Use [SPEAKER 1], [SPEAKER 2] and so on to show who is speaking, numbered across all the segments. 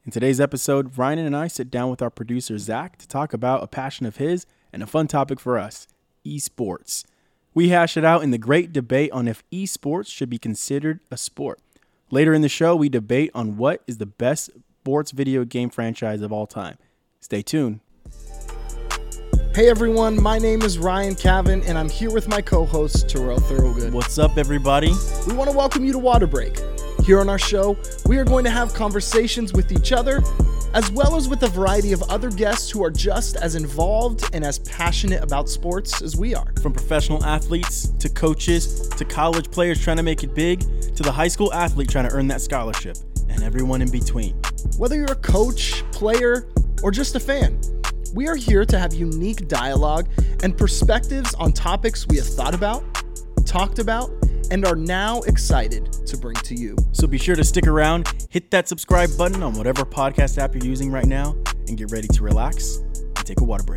[SPEAKER 1] In today's episode, Ryan and I sit down with our producer, Zach, to talk about a passion of his and a fun topic for us, esports. We hash it out in the great debate on if esports should be considered a sport. Later in the show, we debate on what is the best sports video game franchise of all time. Stay tuned.
[SPEAKER 2] Hey everyone, my name is Ryan Cavan, and I'm here with my co-host, Terrell Thorogood.
[SPEAKER 1] What's up, everybody?
[SPEAKER 2] We want to welcome you to Water Break. Here on our show, we are going to have conversations with each other, as well as with a variety of other guests who are just as involved and as passionate about sports as we are.
[SPEAKER 1] From professional athletes to coaches to college players trying to make it big to the high school athlete trying to earn that scholarship, and everyone in between.
[SPEAKER 2] Whether you're a coach, player, or just a fan, we are here to have unique dialogue and perspectives on topics we have thought about, talked about, and are now excited to bring to you.
[SPEAKER 1] So be sure to stick around, hit that subscribe button on whatever podcast app you're using right now, and get ready to relax and take a water break.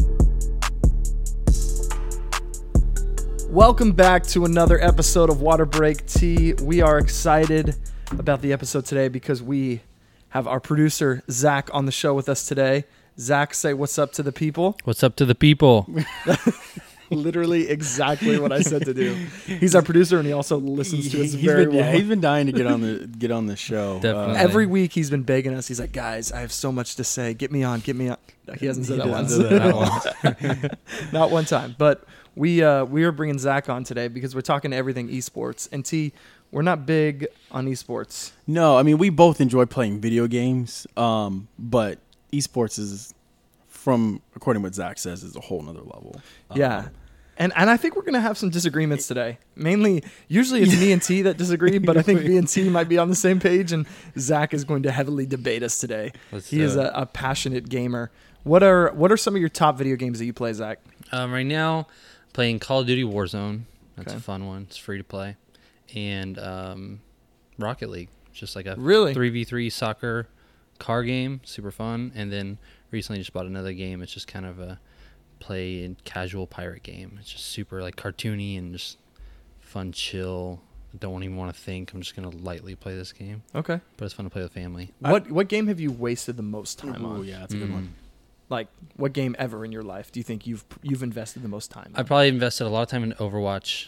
[SPEAKER 2] Welcome back to another episode of Water Break Tea. We are excited about the episode today because we have our producer, Zach, on the show with us today. Zach, say what's up to the people.
[SPEAKER 3] What's up to the people?
[SPEAKER 2] Literally exactly what I said to do. He's our producer, and he also listens to us very well.
[SPEAKER 1] Yeah, he's been dying to get on the show.
[SPEAKER 3] Definitely.
[SPEAKER 2] Every week he's been begging us. He's like, guys, I have so much to say. Get me on. He hasn't said that once. Not one time. But we are bringing Zach on today because we're talking everything esports. And T, we're not big on esports.
[SPEAKER 1] No, I mean, we both enjoy playing video games, but esports is, according to what Zach says, is a whole nother level.
[SPEAKER 2] Yeah. And I think we're going to have some disagreements today. Usually it's me and T that disagree, but I think me and T might be on the same page, and Zach is going to heavily debate us today. He is a passionate gamer. What are some of your top video games that you play, Zach?
[SPEAKER 3] Right now, playing Call of Duty Warzone. That's
[SPEAKER 2] Okay.
[SPEAKER 3] a fun one. It's free to play. And Rocket League. Just like a
[SPEAKER 2] Really?
[SPEAKER 3] 3v3 soccer car game. Super fun. And then recently just bought another game. It's just kind of a play and casual pirate game. It's just super like cartoony and just fun, chill. Don't even want to think. I'm just going to lightly play this game.
[SPEAKER 2] Okay.
[SPEAKER 3] But it's fun to play with family.
[SPEAKER 2] What game have you wasted the most time
[SPEAKER 1] Oh,
[SPEAKER 2] on?
[SPEAKER 1] yeah, that's a good one.
[SPEAKER 2] Like, what game ever in your life do you think you've invested the most time
[SPEAKER 3] I
[SPEAKER 2] on?
[SPEAKER 3] probably invested a lot of time in Overwatch.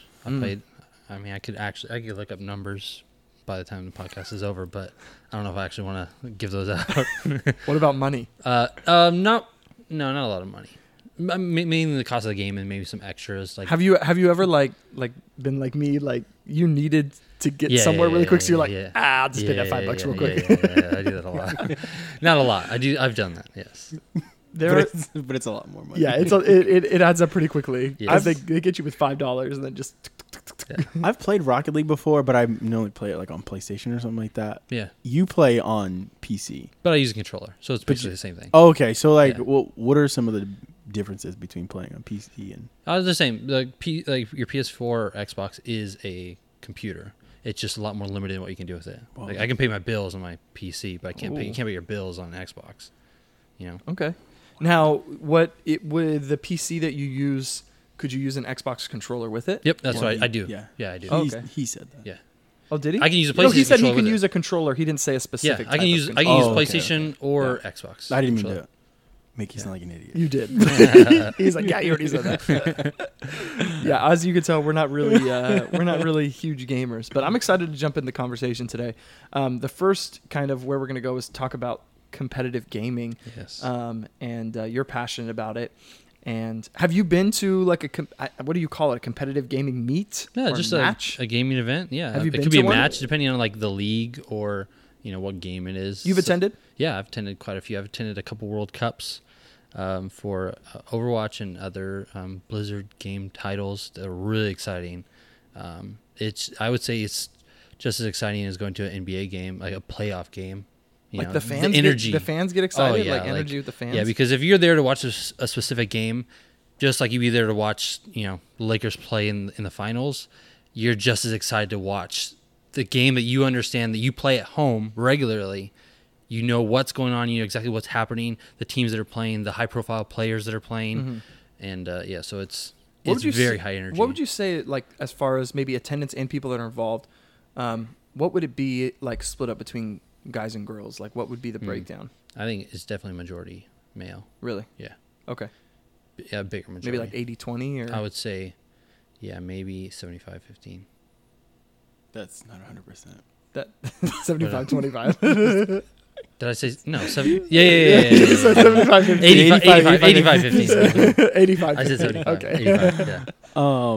[SPEAKER 3] I could look up numbers by the time the podcast is over, but I don't know if I actually want to give those out.
[SPEAKER 2] What about money?
[SPEAKER 3] Not a lot of money. Mainly the cost of the game and maybe some extras. Like,
[SPEAKER 2] Have you ever like been like me, like you needed to get somewhere really quick, so you're like, I'll just pay that $5 real quick.
[SPEAKER 3] Yeah, I do that a lot. Not a lot. I've done that. Yes.
[SPEAKER 1] But it's a lot more money.
[SPEAKER 2] Yeah, it adds up pretty quickly.
[SPEAKER 3] Yes.
[SPEAKER 2] They get you with $5 and then just.
[SPEAKER 1] I've played Rocket League before, but I normally play it like on PlayStation or something like that.
[SPEAKER 3] Yeah.
[SPEAKER 1] You play on PC.
[SPEAKER 3] But I use a controller, so it's basically the same thing.
[SPEAKER 1] Oh, okay. So,
[SPEAKER 3] Yeah.
[SPEAKER 1] what are some of the differences between playing on PC and...
[SPEAKER 3] The same. Like your PS4 or Xbox is a computer. It's just a lot more limited in what you can do with it.
[SPEAKER 1] Well,
[SPEAKER 3] Like I can pay my bills on my PC, but you can't pay your bills on Xbox. You know.
[SPEAKER 2] Okay. Now, with the PC that you use, could you use an Xbox controller with it?
[SPEAKER 3] Yep, that's
[SPEAKER 1] Well,
[SPEAKER 3] what I do.
[SPEAKER 1] yeah.
[SPEAKER 3] Yeah, I do.
[SPEAKER 2] Oh,
[SPEAKER 1] He-
[SPEAKER 2] okay.
[SPEAKER 1] He said that.
[SPEAKER 3] Yeah.
[SPEAKER 2] Oh, did he?
[SPEAKER 3] I can use a
[SPEAKER 2] No, he
[SPEAKER 3] PlayStation
[SPEAKER 2] said he
[SPEAKER 3] controller
[SPEAKER 2] can
[SPEAKER 3] with
[SPEAKER 2] use
[SPEAKER 3] it.
[SPEAKER 2] a controller. He didn't say a
[SPEAKER 3] Yeah,
[SPEAKER 2] specific.
[SPEAKER 3] I can use
[SPEAKER 1] Oh, okay,
[SPEAKER 3] PlayStation or Xbox.
[SPEAKER 1] I didn't mean
[SPEAKER 3] controller.
[SPEAKER 1] to make you sound like an idiot.
[SPEAKER 2] You did. He's like, yeah, you already said that. Yeah, as you can tell, we're not really huge gamers, but I'm excited to jump in the conversation today. The first kind of where we're going to go is talk about competitive gaming.
[SPEAKER 3] Yes.
[SPEAKER 2] And you're passionate about it. And have you been to like what do you call it? A competitive gaming meet?
[SPEAKER 3] Yeah,
[SPEAKER 2] or
[SPEAKER 3] just
[SPEAKER 2] match?
[SPEAKER 3] a gaming event. Yeah.
[SPEAKER 2] Have you
[SPEAKER 3] it
[SPEAKER 2] been
[SPEAKER 3] could be
[SPEAKER 2] to
[SPEAKER 3] a
[SPEAKER 2] one?
[SPEAKER 3] match depending on like the league or what game it is.
[SPEAKER 2] You've attended?
[SPEAKER 3] Yeah, I've attended quite a few. I've attended a couple World Cups for Overwatch and other Blizzard game titles that are really exciting. I would say it's just as exciting as going to an NBA game, like a playoff game.
[SPEAKER 2] Like the fans,
[SPEAKER 3] energy.
[SPEAKER 2] the fans get excited,
[SPEAKER 3] yeah,
[SPEAKER 2] like energy with the fans.
[SPEAKER 3] Yeah, because if you're there to watch a specific game, just like you'd be there to watch, the Lakers play in the finals, you're just as excited to watch the game that you understand, that you play at home regularly. You know what's going on. You know exactly what's happening. The teams that are playing, the high-profile players that are playing, and so it's very high energy.
[SPEAKER 2] What would you say, like as far as maybe attendance and people that are involved? What would it be like split up between guys and girls? Like, what would be the breakdown?
[SPEAKER 3] I think it's definitely majority male.
[SPEAKER 2] Really?
[SPEAKER 3] Yeah.
[SPEAKER 2] Okay.
[SPEAKER 3] Yeah, bigger majority.
[SPEAKER 2] Maybe like 80-20 or?
[SPEAKER 3] I would say, yeah, maybe 75-15.
[SPEAKER 1] That's not 100%.
[SPEAKER 2] That 75-25.
[SPEAKER 3] Did I say no? Yeah.
[SPEAKER 2] 75-15.
[SPEAKER 3] 85-15.
[SPEAKER 2] 85.
[SPEAKER 3] I said 75.
[SPEAKER 2] Okay.
[SPEAKER 3] 85, yeah.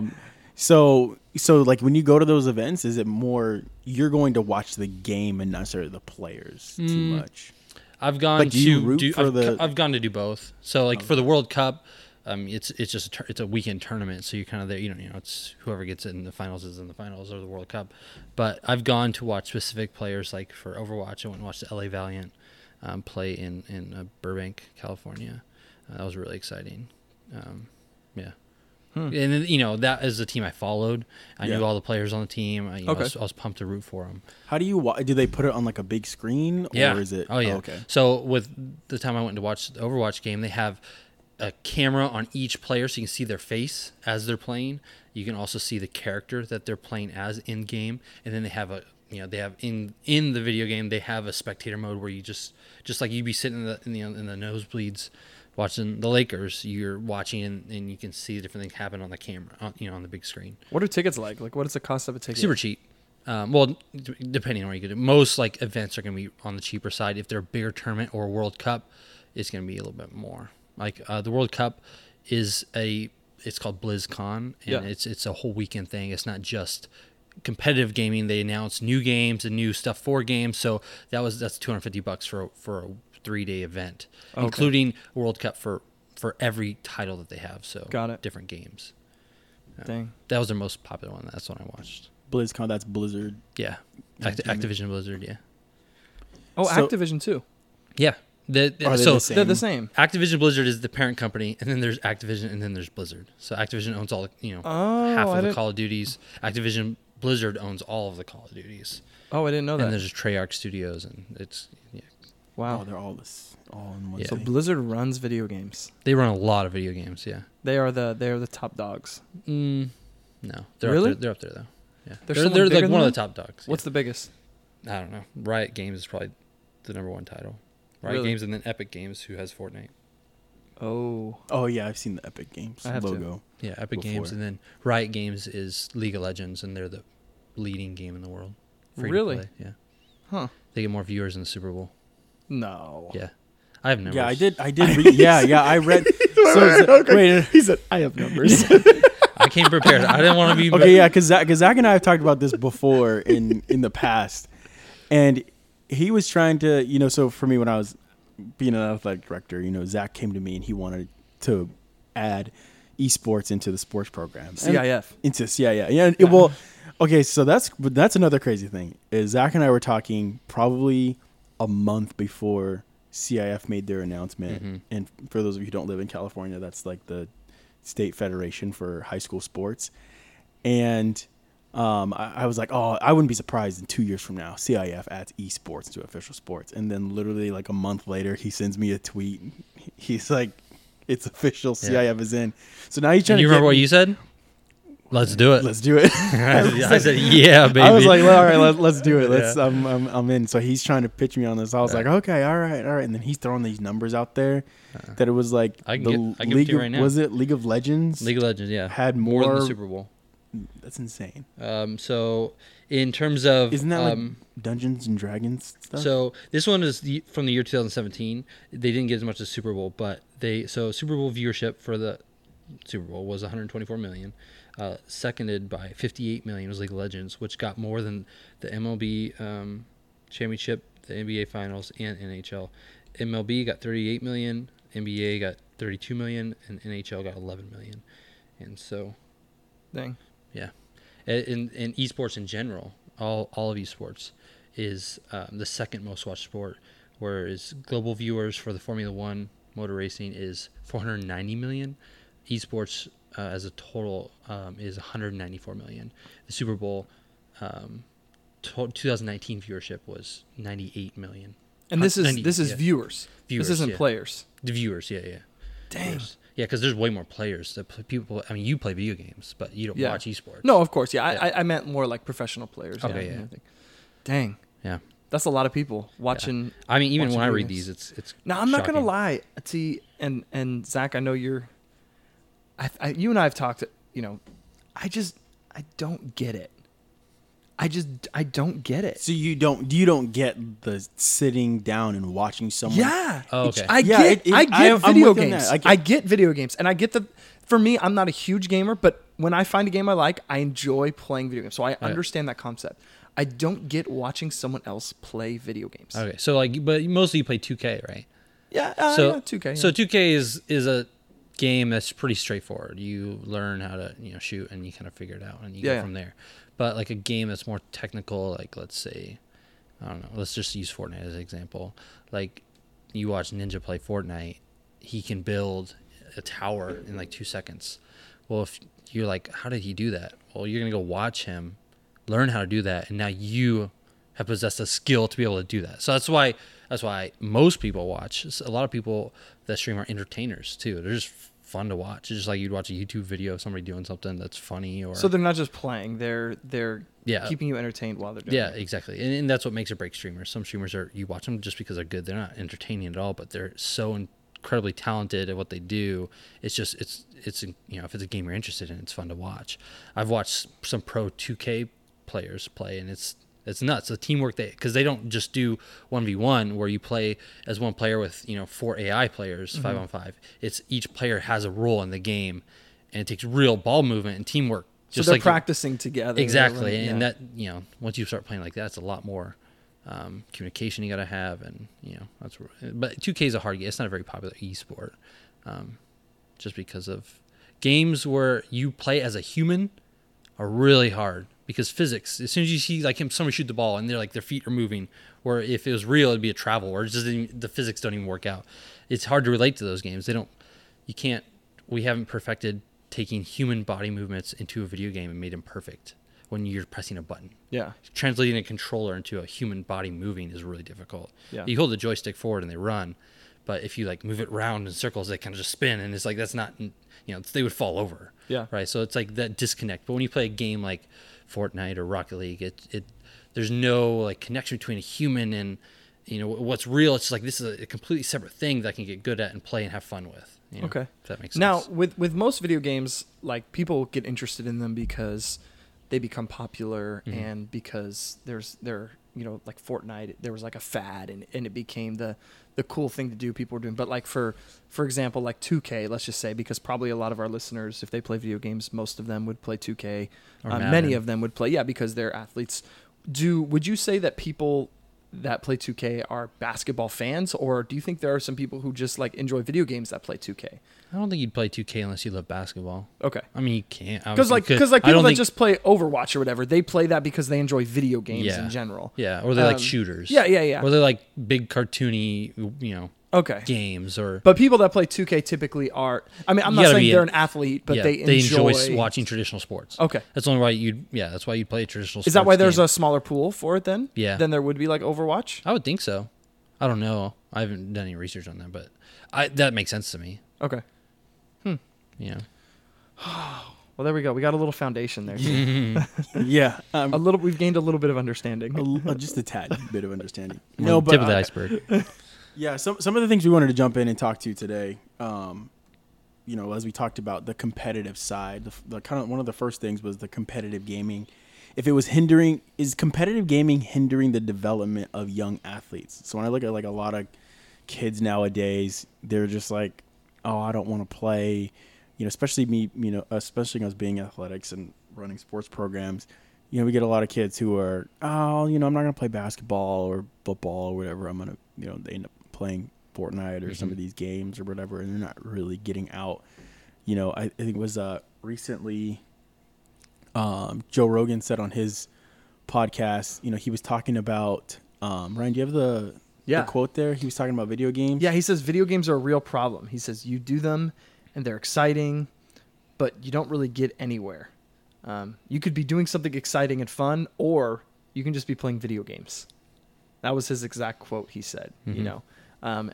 [SPEAKER 1] So like when you go to those events, is it more you're going to watch the game and not necessarily the players too much?
[SPEAKER 3] I've gone
[SPEAKER 1] Like, do you
[SPEAKER 3] to
[SPEAKER 1] root
[SPEAKER 3] do.
[SPEAKER 1] for the-
[SPEAKER 3] I've gone to do both. So like for the World Cup, it's just it's a weekend tournament, so you're kind of there. You know, it's whoever gets in the finals is in the finals of the World Cup. But I've gone to watch specific players. Like for Overwatch, I went and watched the LA Valiant play in Burbank, California. That was really exciting. Yeah. And then, you know, that is the team I followed. I knew all the players on the team. I was pumped to root for them.
[SPEAKER 1] How do you do they put it on like a big screen, or is it?
[SPEAKER 3] Oh yeah.
[SPEAKER 1] Okay.
[SPEAKER 3] So with the time I went to watch the Overwatch game, they have a camera on each player, so you can see their face as they're playing. You can also see the character that they're playing as in game, and then they have they have in the video game they have a spectator mode where you just like you'd be sitting in the nosebleeds watching the Lakers, you're watching and you can see different things happen on the camera, on the big screen.
[SPEAKER 2] What are tickets like? Like, what is the cost of a ticket?
[SPEAKER 3] Super cheap. Well, depending on where you get it. Most like events are going to be on the cheaper side. If they're a bigger tournament or a World Cup, it's going to be a little bit more. Like the World Cup it's called BlizzCon, and it's a whole weekend thing. It's not just competitive gaming. They announce new games and new stuff for games. So that's $250 for a 3-day event, including World Cup for every title that they have. So
[SPEAKER 2] got it.
[SPEAKER 3] Different games.
[SPEAKER 2] Dang.
[SPEAKER 3] That was their most popular one. That's what I watched.
[SPEAKER 1] BlizzCon, that's Blizzard.
[SPEAKER 3] Yeah. Activision Blizzard, yeah.
[SPEAKER 2] Oh,
[SPEAKER 1] So-
[SPEAKER 2] Activision too.
[SPEAKER 3] Yeah.
[SPEAKER 1] Are they the same?
[SPEAKER 2] They're the same.
[SPEAKER 3] Activision Blizzard is the parent company, and then there's Activision, and then there's Blizzard. So Activision owns all, half of the Call of Duties. Activision Blizzard owns all of the Call of Duties.
[SPEAKER 2] Oh, I didn't know that.
[SPEAKER 3] And there's Treyarch Studios, and it's
[SPEAKER 2] Wow.
[SPEAKER 1] Oh, they're all in one.
[SPEAKER 3] Yeah.
[SPEAKER 2] So
[SPEAKER 1] thing.
[SPEAKER 2] Blizzard runs video games.
[SPEAKER 3] they run a lot of video games. Yeah.
[SPEAKER 2] They are the top dogs.
[SPEAKER 3] No, they're
[SPEAKER 2] Really?
[SPEAKER 3] up there. They're up there though. Yeah,
[SPEAKER 2] There's
[SPEAKER 3] they're
[SPEAKER 2] someone bigger
[SPEAKER 3] like
[SPEAKER 2] than
[SPEAKER 3] one of
[SPEAKER 2] them?
[SPEAKER 3] the top dogs.
[SPEAKER 2] What's the biggest?
[SPEAKER 3] I don't know. Riot Games is probably the number one title. Riot
[SPEAKER 2] Really?
[SPEAKER 3] Games, and then Epic Games, who has Fortnite.
[SPEAKER 2] Oh,
[SPEAKER 1] yeah, I've seen the Epic Games
[SPEAKER 2] I have to.
[SPEAKER 1] logo.
[SPEAKER 3] Yeah, Epic
[SPEAKER 1] Before.
[SPEAKER 3] Games, and then Riot Games is League of Legends, and they're the leading game in the world. Free to
[SPEAKER 2] Really?
[SPEAKER 3] play, yeah.
[SPEAKER 2] huh?
[SPEAKER 3] They get more viewers in the Super Bowl.
[SPEAKER 2] No.
[SPEAKER 3] Yeah. I have numbers.
[SPEAKER 1] Yeah, I did. I read. Wait.
[SPEAKER 2] He said, "I have numbers."
[SPEAKER 3] I came prepared. I didn't want to be.
[SPEAKER 1] Okay, yeah, because Zach and I have talked about this before in the past, and he was trying to, so for me when I was being an athletic director, Zach came to me and he wanted to add esports into the sports program.
[SPEAKER 2] CIF.
[SPEAKER 1] Into CIF. Yeah. Well, okay, so that's another crazy thing is Zach and I were talking probably a month before CIF made their announcement.
[SPEAKER 3] Mm-hmm.
[SPEAKER 1] And for those of you who don't live in California, that's like the state federation for high school sports. And I was like, oh, I wouldn't be surprised in 2 years from now, CIF adds esports to official sports. And then literally like a month later, he sends me a tweet. He's like, it's official, CIF is in. So now he's trying
[SPEAKER 3] And you
[SPEAKER 1] to
[SPEAKER 3] remember what you said? Let's do it.
[SPEAKER 1] Let's do it.
[SPEAKER 3] I said, yeah, baby.
[SPEAKER 1] I was like, well, all right, let's do it. Let's.
[SPEAKER 3] Yeah.
[SPEAKER 1] I'm in. So he's trying to pitch me on this. I was like, okay, all right. And then he's throwing these numbers out there that it was like
[SPEAKER 3] I can give it to
[SPEAKER 1] League
[SPEAKER 3] you
[SPEAKER 1] of,
[SPEAKER 3] right now.
[SPEAKER 1] was it League of Legends?
[SPEAKER 3] League of Legends, yeah.
[SPEAKER 1] had
[SPEAKER 3] more than
[SPEAKER 1] more-
[SPEAKER 3] the Super Bowl.
[SPEAKER 1] That's insane.
[SPEAKER 3] So in terms of
[SPEAKER 1] Isn't that like Dungeons and Dragons stuff?
[SPEAKER 3] so this one is from the year 2017. They didn't get as much as Super Bowl, but Super Bowl viewership for the Super Bowl was 124 million. Seconded by 58 million was League of Legends, which got more than the MLB championship, the NBA Finals, and NHL. MLB got 38 million, NBA got 32 million, and NHL got 11 million. And so,
[SPEAKER 2] Dang.
[SPEAKER 3] yeah, in esports in general, all of esports is the second most watched sport, whereas global viewers for the Formula One motor racing is 490 million. Esports as a total is 194 million. The Super Bowl 2019 viewership was 98 million.
[SPEAKER 2] And this is
[SPEAKER 3] 90,
[SPEAKER 2] viewers.
[SPEAKER 3] Viewers,
[SPEAKER 2] This isn't
[SPEAKER 3] yeah.
[SPEAKER 2] players.
[SPEAKER 3] The viewers, yeah.
[SPEAKER 2] Dang.
[SPEAKER 3] Viewers. Yeah, because there's way more players. People. I mean, you play video games, but you don't watch esports.
[SPEAKER 2] No, of course. Yeah,
[SPEAKER 3] Yeah.
[SPEAKER 2] I meant more like professional players.
[SPEAKER 3] Okay,
[SPEAKER 2] and
[SPEAKER 3] yeah.
[SPEAKER 2] everything. Dang.
[SPEAKER 3] Yeah.
[SPEAKER 2] That's a lot of people watching.
[SPEAKER 3] Yeah. I mean, even when I read
[SPEAKER 2] games.
[SPEAKER 3] these, it's
[SPEAKER 2] now I'm not
[SPEAKER 3] shocking.
[SPEAKER 2] gonna lie. See, and Zach, I know you and I have talked. I don't get it. I don't get it.
[SPEAKER 1] So you don't get the sitting down and watching someone.
[SPEAKER 2] Yeah.
[SPEAKER 3] Oh, okay.
[SPEAKER 2] I get video games. I get video games, and I get for me, I'm not a huge gamer, but when I find a game I like, I enjoy playing video games. So I understand that concept. I don't get watching someone else play video games.
[SPEAKER 3] Okay, so but mostly you play 2K, right?
[SPEAKER 2] Yeah.
[SPEAKER 3] So
[SPEAKER 2] 2K. Yeah.
[SPEAKER 3] So 2K is a game that's pretty straightforward. You learn how to shoot, and you kind of figure it out, and you go from there. But like a game that's more technical, like let's say, I don't know, let's just use Fortnite as an example. Like you watch Ninja play Fortnite, he can build a tower in like 2 seconds. Well, if you're like, how did he do that? Well, you're gonna go watch him, learn how to do that, and now you have possessed a skill to be able to do that. So that's why most people watch. A lot of people that stream are entertainers too. They're just fun to watch. It's just like you'd watch a YouTube video of somebody doing something that's funny. Or
[SPEAKER 2] so they're not just playing; they're keeping you entertained while they're doing it.
[SPEAKER 3] Yeah, exactly. And that's what makes or breaks streamers. Some streamers you watch them just because they're good. They're not entertaining at all, but they're so incredibly talented at what they do. It's just it's if it's a game you're interested in, it's fun to watch. I've watched some pro 2K players play, and it's nuts. The teamwork because they don't just do 1v1 where you play as one player with 4 AI players 5-on-5. It's each player has a role in the game, and it takes real ball movement and teamwork.
[SPEAKER 2] So they're practicing together.
[SPEAKER 3] Exactly, and that once you start playing like that, it's a lot more communication you got to have, and that's. But 2K is a hard game. It's not a very popular esport, just because of games where you play as a human are really hard. Because physics, as soon as you see like somebody shoot the ball and their feet are moving, or if it was real, it'd be a travel, or the physics don't even work out. It's hard to relate to those games. We haven't perfected taking human body movements into a video game and made them perfect when you're pressing a button.
[SPEAKER 2] Yeah.
[SPEAKER 3] Translating a controller into a human body moving is really difficult.
[SPEAKER 2] Yeah.
[SPEAKER 3] You hold the joystick forward and they run, but if you move it around in circles, they kind of just spin, and it's like that's not, they would fall over.
[SPEAKER 2] Yeah.
[SPEAKER 3] Right. So it's like that disconnect. But when you play a game like Fortnite or Rocket League, there's no connection between a human and what's real. It's just this is a completely separate thing that I can get good at and play and have fun with.
[SPEAKER 2] Okay,
[SPEAKER 3] if that makes sense.
[SPEAKER 2] Now with most video games, people get interested in them because they become popular, and because they're like Fortnite, there was a fad, and it became the cool thing to do. People were doing, but for example, 2K, let's just say, because probably a lot of our listeners, if they play video games, most of them would play 2K. Many of them would play, because they're athletes. Would you say that people that play 2K are basketball fans, or do you think there are some people who just enjoy video games that play 2K?
[SPEAKER 3] I don't think you'd play 2K unless you love basketball.
[SPEAKER 2] Okay.
[SPEAKER 3] I mean, you can't.
[SPEAKER 2] Because people that just play Overwatch or whatever, they play that because they enjoy video games in general.
[SPEAKER 3] Yeah, or they like shooters.
[SPEAKER 2] Yeah.
[SPEAKER 3] Or they like big cartoony, games.
[SPEAKER 2] But people that play 2K typically are. I mean, I'm not saying they're an athlete, but they enjoy
[SPEAKER 3] watching traditional sports.
[SPEAKER 2] Okay.
[SPEAKER 3] That's the only why that's why you'd play a traditional sports.
[SPEAKER 2] Is that why there's a smaller pool for it then?
[SPEAKER 3] Yeah.
[SPEAKER 2] Than there would be Overwatch?
[SPEAKER 3] I would think so. I don't know. I haven't done any research on that, but that makes sense to me.
[SPEAKER 2] Okay.
[SPEAKER 3] Yeah.
[SPEAKER 2] Well, there we go. We got a little foundation there.
[SPEAKER 1] Yeah.
[SPEAKER 2] We've gained a little bit of understanding.
[SPEAKER 1] Just a tad bit of understanding.
[SPEAKER 3] No, but tip of the iceberg.
[SPEAKER 1] Yeah. Some of the things we wanted to jump in and talk to today, as we talked about the competitive side, the kind of one of the first things was the competitive gaming. If it was is competitive gaming hindering the development of young athletes? So when I look at a lot of kids nowadays, they're just oh, I don't want to play. Especially me, especially us being athletics and running sports programs, we get a lot of kids who are, I'm not going to play basketball or football or whatever. I'm going to, they end up playing Fortnite or some of these games or whatever, and they're not really getting out. I think it was recently Joe Rogan said on his podcast, he was talking about, Ryan, do you have the quote there? He was talking about video games.
[SPEAKER 2] Yeah, he says video games are a real problem. He says you do them and they're exciting, but you don't really get anywhere. You could be doing something exciting and fun, or you can just be playing video games. That was his exact quote. He said, and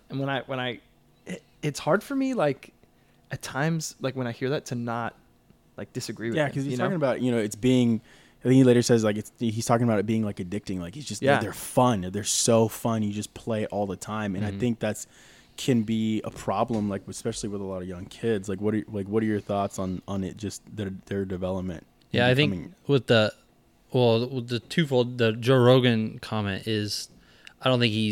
[SPEAKER 2] it's hard for me, at times, when I hear that, to not disagree with him.
[SPEAKER 1] Yeah, because he's talking about, it's being, I think he later says like he's talking about it being like addicting. Like he's just they're fun. They're so fun. You just play all the time, and I think can be a problem, like especially with a lot of young kids. Like what are your thoughts on it? Just their development.
[SPEAKER 3] Yeah, I think with the twofold, the Joe Rogan comment is, I don't think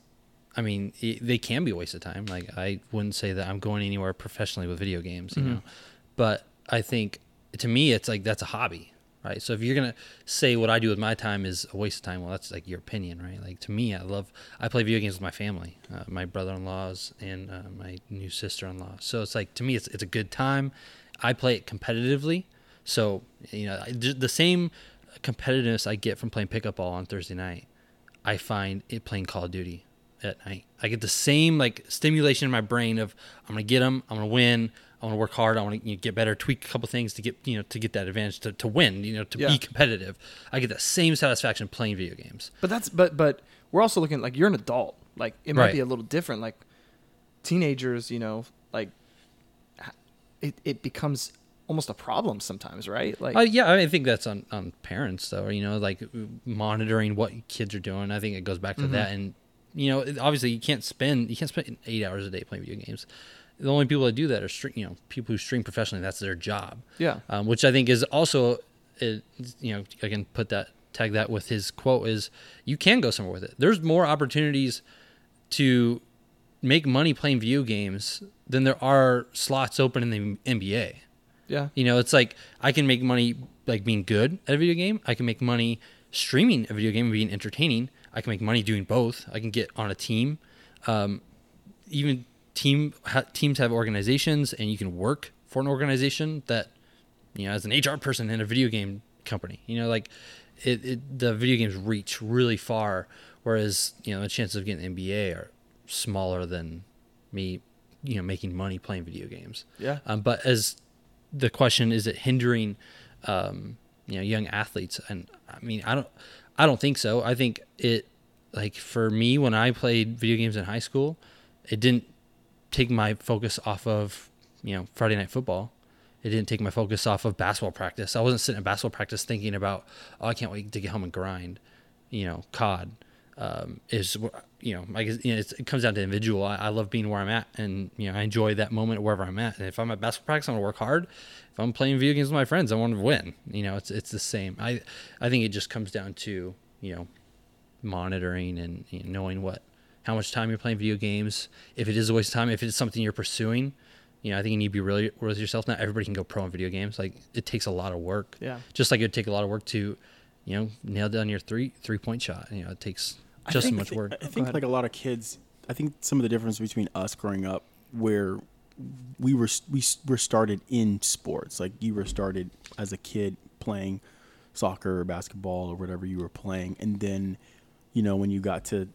[SPEAKER 3] they can be a waste of time. Like I wouldn't say that I'm going anywhere professionally with video games, you know, but I think to me it's like that's a hobby. Right. So if you're going to say what I do with my time is a waste of time, well, that's like your opinion, right? Like to me, I play video games with my family, my brother-in-laws and my new sister-in-law. So it's like, to me, it's a good time. I play it competitively. So, you know, the same competitiveness I get from playing pickup ball on Thursday night, I find it playing Call of Duty at night. I get the same like stimulation in my brain of I'm going to get them, I'm going to win, I want to work hard. I want to get better, tweak a couple things to get that advantage to win, to be competitive. I get that same satisfaction playing video games.
[SPEAKER 2] But we're also looking like you're an adult. Like it might be a little different. Like teenagers, like it becomes almost a problem sometimes, right? Like
[SPEAKER 3] I think that's on parents though, like monitoring what kids are doing. I think it goes back to that, and obviously you can't spend 8 hours a day playing video games. The only people that do that are people who stream professionally. That's their job.
[SPEAKER 2] Yeah.
[SPEAKER 3] Which I think is also, I can tag that with his quote is, you can go somewhere with it. There's more opportunities to make money playing video games than there are slots open in the NBA.
[SPEAKER 2] Yeah.
[SPEAKER 3] It's like I can make money like being good at a video game. I can make money streaming a video game and being entertaining. I can make money doing both. I can get on a team. Even teams have organizations, and you can work for an organization that, as an HR person in a video game company, like the video games reach really far, whereas, the chances of getting NBA are smaller than me, making money playing video games.
[SPEAKER 2] Yeah.
[SPEAKER 3] But as the question, is it hindering, young athletes? And I don't think so. I think it, like for me, when I played video games in high school, it didn't take my focus off of, Friday night football. It didn't take my focus off of basketball practice. I wasn't sitting at basketball practice thinking about, I can't wait to get home and grind. COD is, I guess, it comes down to individual. I love being where I'm at, and, I enjoy that moment wherever I'm at. And if I'm at basketball practice, I'm going to work hard. If I'm playing video games with my friends, I want to win. It's the same. I think it just comes down to, monitoring and knowing how much time you're playing video games. If it is a waste of time, if it's something you're pursuing, I think you need to be really real with yourself. Not everybody can go pro in video games. Like it takes a lot of work.
[SPEAKER 2] Yeah.
[SPEAKER 3] Just like it would take a lot of work to, nail down your three-point shot. It takes just as much work.
[SPEAKER 1] I think like a lot of kids, I think some of the difference between us growing up, where we were started in sports. Like you were started as a kid playing soccer or basketball or whatever you were playing, and then, when you got to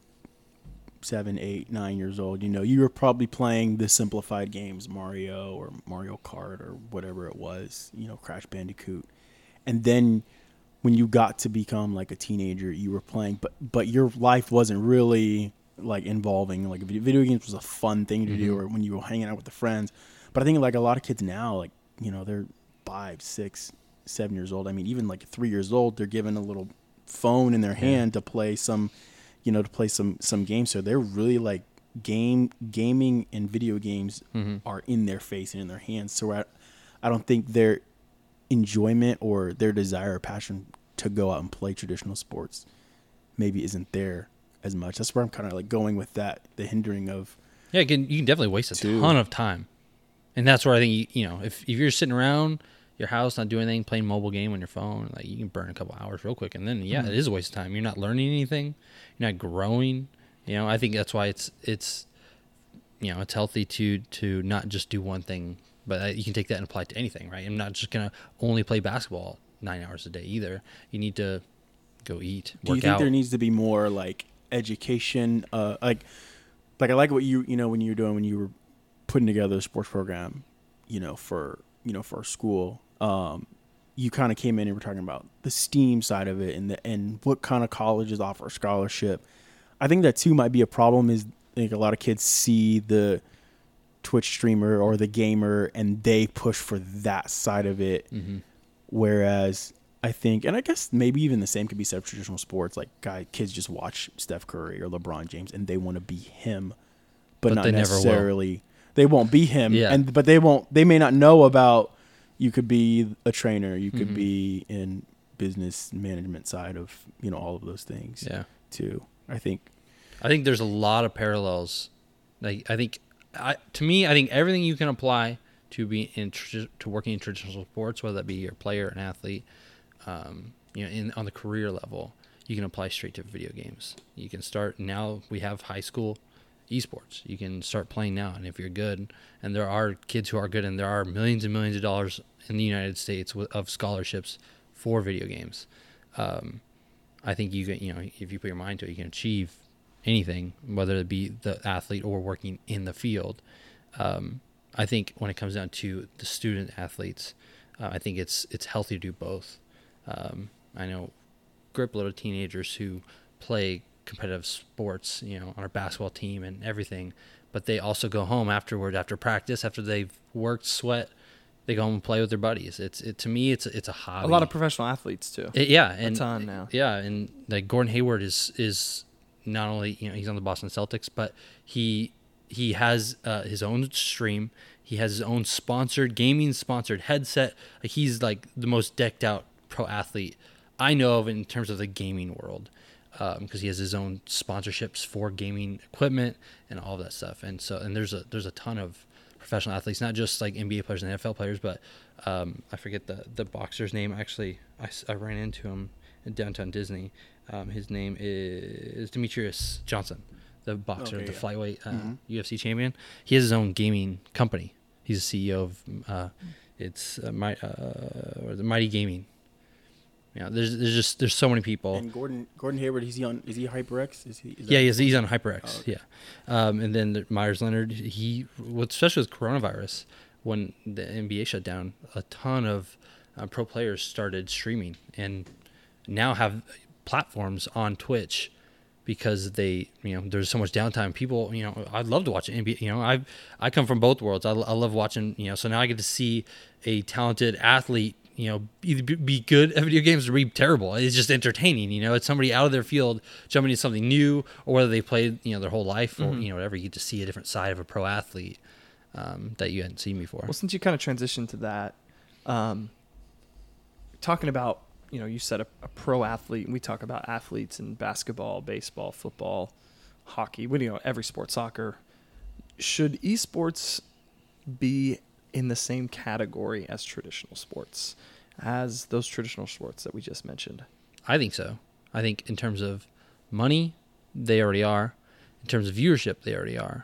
[SPEAKER 1] 7, 8, 9 years old, you were probably playing the simplified games, Mario or Mario Kart or whatever it was, Crash Bandicoot. And then when you got to become like a teenager, you were playing, but your life wasn't really like involving, like video games was a fun thing to do, or when you were hanging out with the friends. But I think like a lot of kids now, like, they're 5, 6, 7 years old. I mean, even like 3 years old, they're given a little phone in their hand to play some games. So they're really like gaming and video games are in their face and in their hands. So I don't think their enjoyment or their desire or passion to go out and play traditional sports maybe isn't there as much. That's where I'm kind of like going with that, the hindering of.
[SPEAKER 3] Yeah, you can definitely waste a ton of time. And that's where I think, if you're sitting around your house, not doing anything, playing mobile game on your phone, like you can burn a couple hours real quick. And then, it is a waste of time. You're not learning anything. You're not growing. I think that's why it's healthy to not just do one thing, but you can take that and apply it to anything, right? I'm not just going to only play basketball 9 hours a day either. You need to go eat, work out.
[SPEAKER 1] Do you think there needs to be more like education? Like I like what you when you were doing, when you were putting together a sports program, for our school. You kind of came in and were talking about the STEAM side of it and what kind of colleges offer a scholarship. I think that too might be a problem, is I think a lot of kids see the Twitch streamer or the gamer and they push for that side of it. Whereas I think, and I guess maybe even the same could be said of traditional sports. Like, kids just watch Steph Curry or LeBron James, and they want to be him, but not
[SPEAKER 3] they
[SPEAKER 1] necessarily. They won't be him,
[SPEAKER 3] Yeah.
[SPEAKER 1] but they won't. They may not know about. You could be a trainer. You could be in business management side of all of those things.
[SPEAKER 3] Yeah.
[SPEAKER 1] Too. I think
[SPEAKER 3] there's a lot of parallels. Like I think everything you can apply to be to working in traditional sports, whether that be you're a player, an athlete, on the career level, you can apply straight to video games. You can start now. We have high school esports. You can start playing now, and if you're good, and there are kids who are good, and there are millions and millions of dollars in the United States of scholarships for video games. I think you can, if you put your mind to it, you can achieve anything, whether it be the athlete or working in the field. I think when it comes down to the student athletes, I think it's healthy to do both. I know grip load of teenagers who play competitive sports, on our basketball team and everything, but they also go home afterward, after practice, after they've worked, sweat, they go home and play with their buddies. To me, it's a hobby.
[SPEAKER 2] A lot of professional athletes too.
[SPEAKER 3] And
[SPEAKER 2] a ton now.
[SPEAKER 3] Yeah, and like Gordon Hayward is not only he's on the Boston Celtics, but he has his own stream. He has his own gaming sponsored headset. Like, he's like the most decked out pro athlete I know of in terms of the gaming world, because he has his own sponsorships for gaming equipment and all of that stuff. And there's a ton of professional athletes, not just like NBA players and NFL players, but I forget the boxer's name. Actually, I ran into him in downtown Disney. His name is Demetrius Johnson, the boxer, the flyweight UFC champion. He has his own gaming company. He's the CEO of the Mighty Gaming. There's so many people.
[SPEAKER 1] And Gordon Hayward, is he HyperX?
[SPEAKER 3] He's on HyperX.
[SPEAKER 1] Oh, okay.
[SPEAKER 3] Yeah, and then Myers Leonard, especially with coronavirus, when the NBA shut down, a ton of pro players started streaming and now have platforms on Twitch because they, there's so much downtime. People, I'd love to watch NBA. I come from both worlds. I love watching. So now I get to see a talented athlete, either be good at video games or be terrible. It's just entertaining. It's somebody out of their field jumping into something new, or whether they played, their whole life, or whatever. You get to see a different side of a pro athlete that you hadn't seen before.
[SPEAKER 2] Well, since you kind of transitioned to that, talking about, you said a pro athlete, and we talk about athletes in basketball, baseball, football, hockey, every sport, soccer. Should esports be in the same category as traditional sports, as those traditional sports that we just mentioned?
[SPEAKER 3] I think so. I think in terms of money, they already are. In terms of viewership, they already are.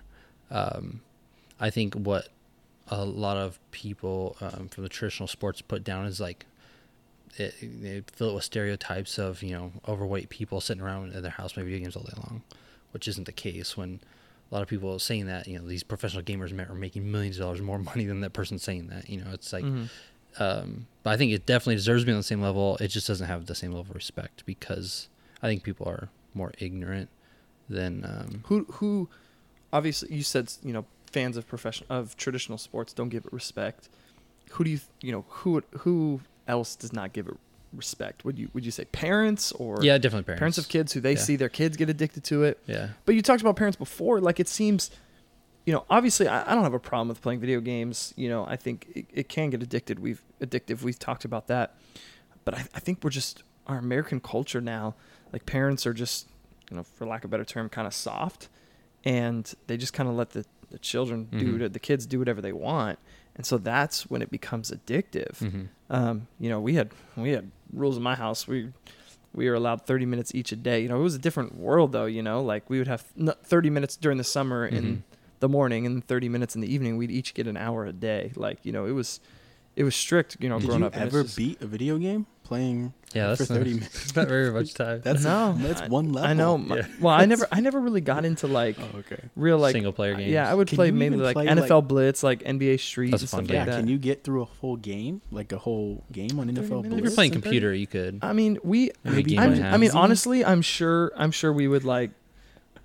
[SPEAKER 3] I think what a lot of people from the traditional sports put down is like, they fill it with stereotypes of, overweight people sitting around in their house playing video games all day long, which isn't the case. When a lot of people are saying that, these professional gamers are making millions of dollars more money than that person saying that. It's like, but I think it definitely deserves to be on the same level. It just doesn't have the same level of respect, because I think people are more ignorant than
[SPEAKER 2] who obviously you said, fans of traditional sports don't give it respect. Who do who else does not give it respect? Would you say parents, or
[SPEAKER 3] yeah, definitely
[SPEAKER 2] parents of kids who they see their kids get addicted to it?
[SPEAKER 3] Yeah.
[SPEAKER 2] But you talked about parents before. Like, it seems, obviously I don't have a problem with playing video games. I think it can get addictive. We've talked about that. But I think we're just, our American culture now, like, parents are just, for lack of a better term, kind of soft, and they just kind of let the children the kids do whatever they want. And so that's when it becomes addictive. We had rules in my house. We were allowed 30 minutes each a day. It was a different world though. Like, we would have 30 minutes during the summer in the morning, and 30 minutes in the evening. We'd each get an hour a day. Like, it was strict. Growing up.
[SPEAKER 1] Did you ever beat a video game playing for 30 minutes?
[SPEAKER 3] It's not very much time.
[SPEAKER 1] That's one level.
[SPEAKER 2] I know. Well, I never really got into like real like
[SPEAKER 3] single player games.
[SPEAKER 2] Yeah, I would play mainly like NFL Blitz, like NBA Street, and stuff like that.
[SPEAKER 1] Can you get through a whole game, like a whole game on NFL Blitz?
[SPEAKER 3] If you're playing computer, you could.
[SPEAKER 2] I mean, honestly, I'm sure we would like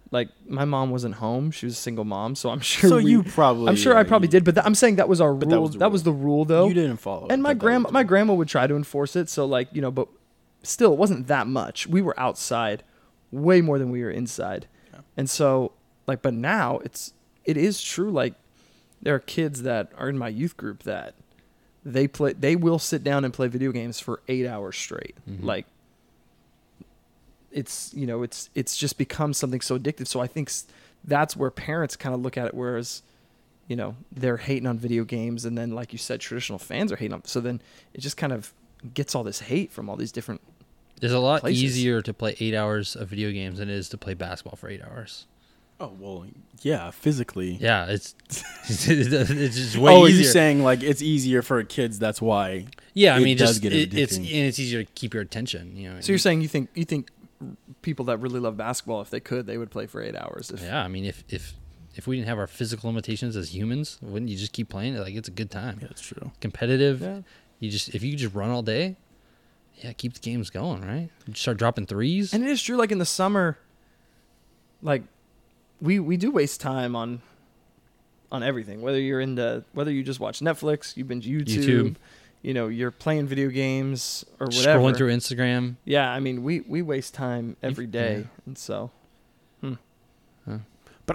[SPEAKER 2] Like, my mom wasn't home. She was a single mom, so I'm sure
[SPEAKER 1] So you probably.
[SPEAKER 2] I'm sure I probably did, but I'm saying that was our rule. That was the rule, though.
[SPEAKER 1] You didn't follow it.
[SPEAKER 2] And my grandma would try to enforce it, so, like, but still, it wasn't that much. We were outside way more than we were inside. Yeah. And so, like, but now it is true, like, there are kids that are in my youth group that they will sit down and play video games for 8 hours straight. Mm-hmm. Like, it's just become something so addictive. So I think that's where parents kind of look at it, whereas, they're hating on video games, and then, like you said, traditional fans are hating on. So then it just kind of gets all this hate from all these different.
[SPEAKER 3] It's a lot
[SPEAKER 2] places.
[SPEAKER 3] easier to play 8 hours of video games than it is to play basketball for 8 hours.
[SPEAKER 1] Oh, well, yeah, physically.
[SPEAKER 3] Yeah, it's just way easier.
[SPEAKER 1] Oh, you're saying, like, it's easier for kids, that's why.
[SPEAKER 3] Yeah, I mean,
[SPEAKER 1] it's
[SPEAKER 3] easier to keep your attention.
[SPEAKER 2] So you're saying you think people that really love basketball, if they could, they would play for 8 hours.
[SPEAKER 3] Yeah, I mean, if we didn't have our physical limitations as humans, wouldn't you just keep playing it? Like, it's a good time.
[SPEAKER 1] Yeah, that's true.
[SPEAKER 3] Competitive. Yeah. If you just run all day, yeah, keep the games going, right? You start dropping threes.
[SPEAKER 2] And it is true, like, in the summer, like, we do waste time on everything. Whether you just watch Netflix, you binge YouTube. You're playing video games or whatever.
[SPEAKER 3] Scrolling through Instagram.
[SPEAKER 2] Yeah, I mean, we waste time every day,
[SPEAKER 3] yeah.
[SPEAKER 2] And so.
[SPEAKER 1] But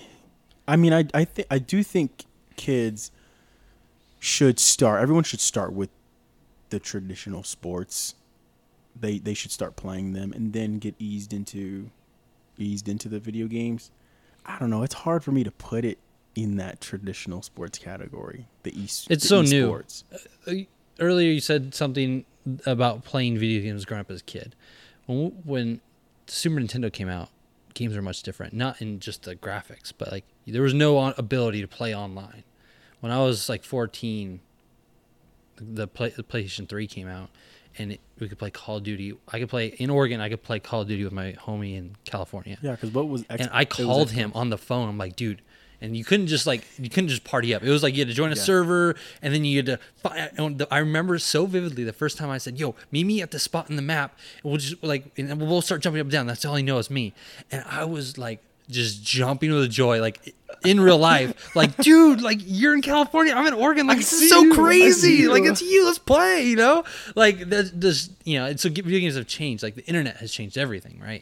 [SPEAKER 1] I do think kids should start. Everyone should start with the traditional sports. They should start playing them and then get eased into the video games. I don't know. It's hard for me to put it in that traditional sports category.
[SPEAKER 3] It's so esports. New. Earlier you said something about playing video games growing up as a kid. When Super Nintendo came out, games were much different. Not in just the graphics, but like there was no ability to play online. When I was like 14, the PlayStation 3 came out, and we could play Call of Duty. I could play in Oregon. I could play Call of Duty with my homie in California.
[SPEAKER 1] Yeah, because
[SPEAKER 3] and I called him on the phone. I'm like, dude, and you couldn't just party up. It was like you had to join a server, and then you had to. I remember so vividly the first time I said, "Yo, meet me at the spot in the map, and we'll just and we'll start jumping up and down." That's all he knows, me, and I was like just jumping with joy, like in real life, like, dude, like you're in California, I'm in Oregon, like this is so crazy, like it's you, let's play, like that's just so video games have changed, like the internet has changed everything, right?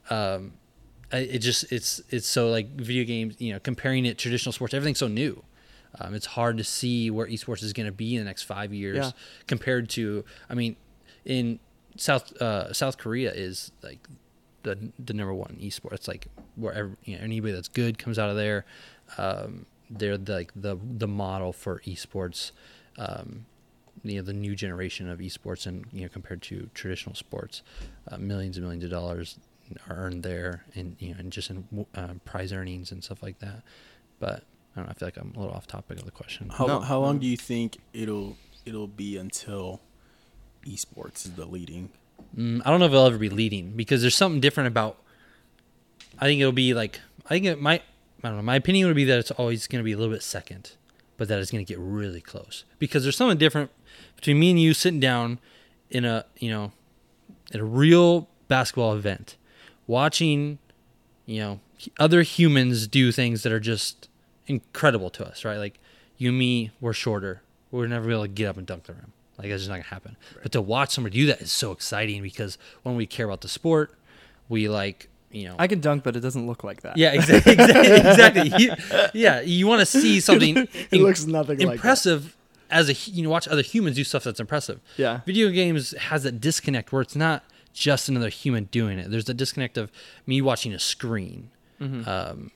[SPEAKER 3] It's so like video games, comparing it to traditional sports, everything's so new. It's hard to see where esports is going to be in the next 5 years compared to, I mean, in South Korea is like the number one esports, like wherever anybody that's good comes out of there. They're like the model for esports. The new generation of esports, and compared to traditional sports, millions and millions of dollars are earned there, and and just in prize earnings and stuff like that. But I don't know. I feel like I'm a little off topic of the question.
[SPEAKER 1] How long do you think it'll be until esports is the leading?
[SPEAKER 3] I don't know if it'll ever be leading, because there's something different about. I think it'll be like I don't know. My opinion would be that it's always going to be a little bit second, but that it's going to get really close, because there's something different between me and you sitting down in a at a real basketball event, watching other humans do things that are just incredible to us, right? Like you and me, we're shorter, we're never able to get up and dunk the rim. Like that's just not gonna happen. Right. But to watch somebody do that is so exciting, because when we care about the sport, we like.
[SPEAKER 2] I can dunk, but it doesn't look like that.
[SPEAKER 3] Yeah, exactly. You want to see something.
[SPEAKER 2] It looks nothing
[SPEAKER 3] impressive as watch other humans do stuff that's impressive.
[SPEAKER 2] Yeah.
[SPEAKER 3] Video games has that disconnect where it's not just another human doing it. There's the disconnect of me watching a screen, and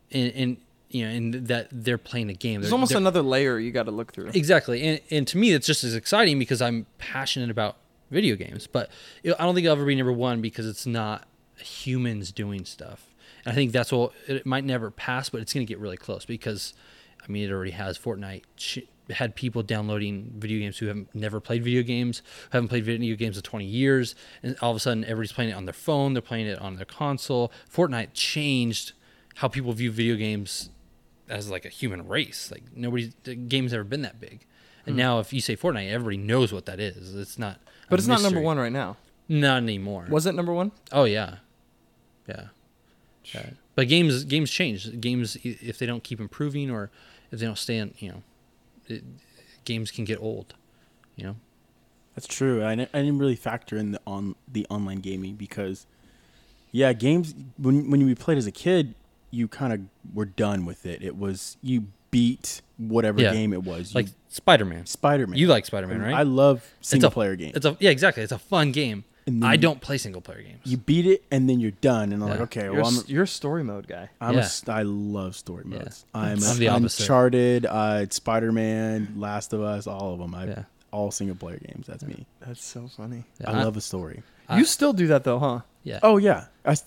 [SPEAKER 3] that they're playing a game.
[SPEAKER 2] There's almost another layer you got to look through.
[SPEAKER 3] Exactly, and to me, it's just as exciting because I'm passionate about video games. But I don't think it'll ever be number one because it's not humans doing stuff. And I think that's what it might never pass, but it's going to get really close, because I mean it already has. Fortnite had people downloading video games who haven't never played video games, who haven't played video games in 20 years, and all of a sudden everybody's playing it on their phone, they're playing it on their console. Fortnite changed how people view video games as like a human race. Like the game's never been that big. And now if you say Fortnite, everybody knows what that is. It's not
[SPEAKER 2] But it's not number one right now.
[SPEAKER 3] Not anymore.
[SPEAKER 2] Was it number one?
[SPEAKER 3] Oh yeah. But games change. Games, if they don't keep improving or if they don't stay on, games can get old.
[SPEAKER 1] That's true. I didn't really factor in the online gaming because, yeah, games when we played as a kid, you kind of were done with it. It was you beat whatever game it was.
[SPEAKER 3] Like Spider-Man. You like Spider-Man, right?
[SPEAKER 1] I love single player games.
[SPEAKER 3] Exactly. It's a fun game. I don't play single player games.
[SPEAKER 1] You beat it and then you're done, and I'm like, okay,
[SPEAKER 2] you're a story mode guy.
[SPEAKER 1] I love story modes. I'm
[SPEAKER 3] the opposite.
[SPEAKER 1] Uncharted, Spider-Man, Last of Us, all of them. All single player games. That's me.
[SPEAKER 2] That's so funny.
[SPEAKER 1] I love a story.
[SPEAKER 2] You still do that though, huh?
[SPEAKER 3] Yeah.
[SPEAKER 1] Oh yeah. I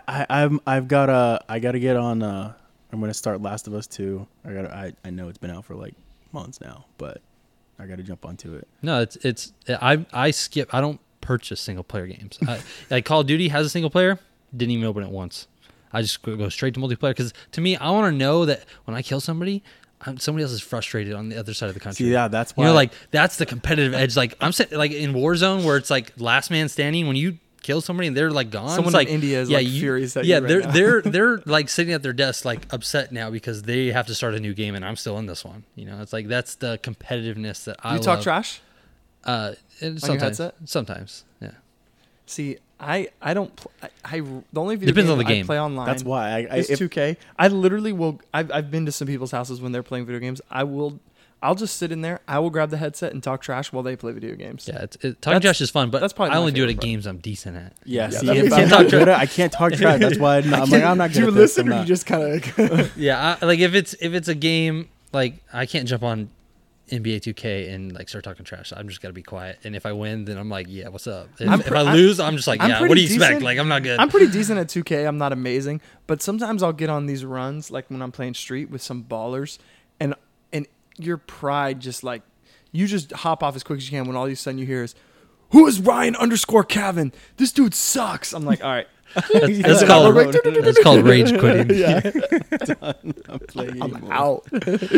[SPEAKER 1] gotta get on. I'm gonna start Last of Us 2. I know it's been out for like months now, but I gotta jump onto it.
[SPEAKER 3] No, I skip. I don't purchase single player games. Like Call of Duty has a single player. Didn't even open it once. I just go straight to multiplayer because to me, I want to know that when I kill somebody, somebody else is frustrated on the other side of the country.
[SPEAKER 1] See, yeah, that's why.
[SPEAKER 3] Like that's the competitive edge. Like like in Warzone where it's like last man standing. When you kill somebody and they're like gone,
[SPEAKER 2] someone
[SPEAKER 3] like
[SPEAKER 2] in India is furious at you right
[SPEAKER 3] now. they're like sitting at their desk like upset now because they have to start a new game and I'm still in this one. It's like that's the competitiveness that I love.
[SPEAKER 2] You talk trash?
[SPEAKER 3] Sometimes, yeah.
[SPEAKER 2] See, I don't. The only video
[SPEAKER 3] depends
[SPEAKER 2] game
[SPEAKER 3] on the game.
[SPEAKER 2] I play online.
[SPEAKER 1] That's why
[SPEAKER 2] it's 2K. I literally will. I've been to some people's houses when they're playing video games. I'll just sit in there. I will grab the headset and talk trash while they play video games.
[SPEAKER 3] Yeah, talking trash is fun, but
[SPEAKER 2] that's probably
[SPEAKER 3] I only do it at games I'm decent at.
[SPEAKER 1] Yeah, see, I can't talk trash. That's why I'm like, I'm not good at this.
[SPEAKER 2] Do you listen or you just kind of?
[SPEAKER 3] Yeah, like if it's a game, like I can't jump on NBA 2K and like start talking trash. I'm just gotta be quiet. And if I win, then I'm like, yeah, what's up? If I lose, I'm just like, yeah, what do you expect? Like I'm not good.
[SPEAKER 2] I'm pretty decent at 2K. I'm not amazing, but sometimes I'll get on these runs, like when I'm playing Street with some ballers, and your pride just like you just hop off as quick as you can when all of a sudden you hear is, who is Ryan_Cavan? This dude sucks. I'm like, all right.
[SPEAKER 3] That's called rage quitting.
[SPEAKER 2] Yeah.
[SPEAKER 1] I'm out.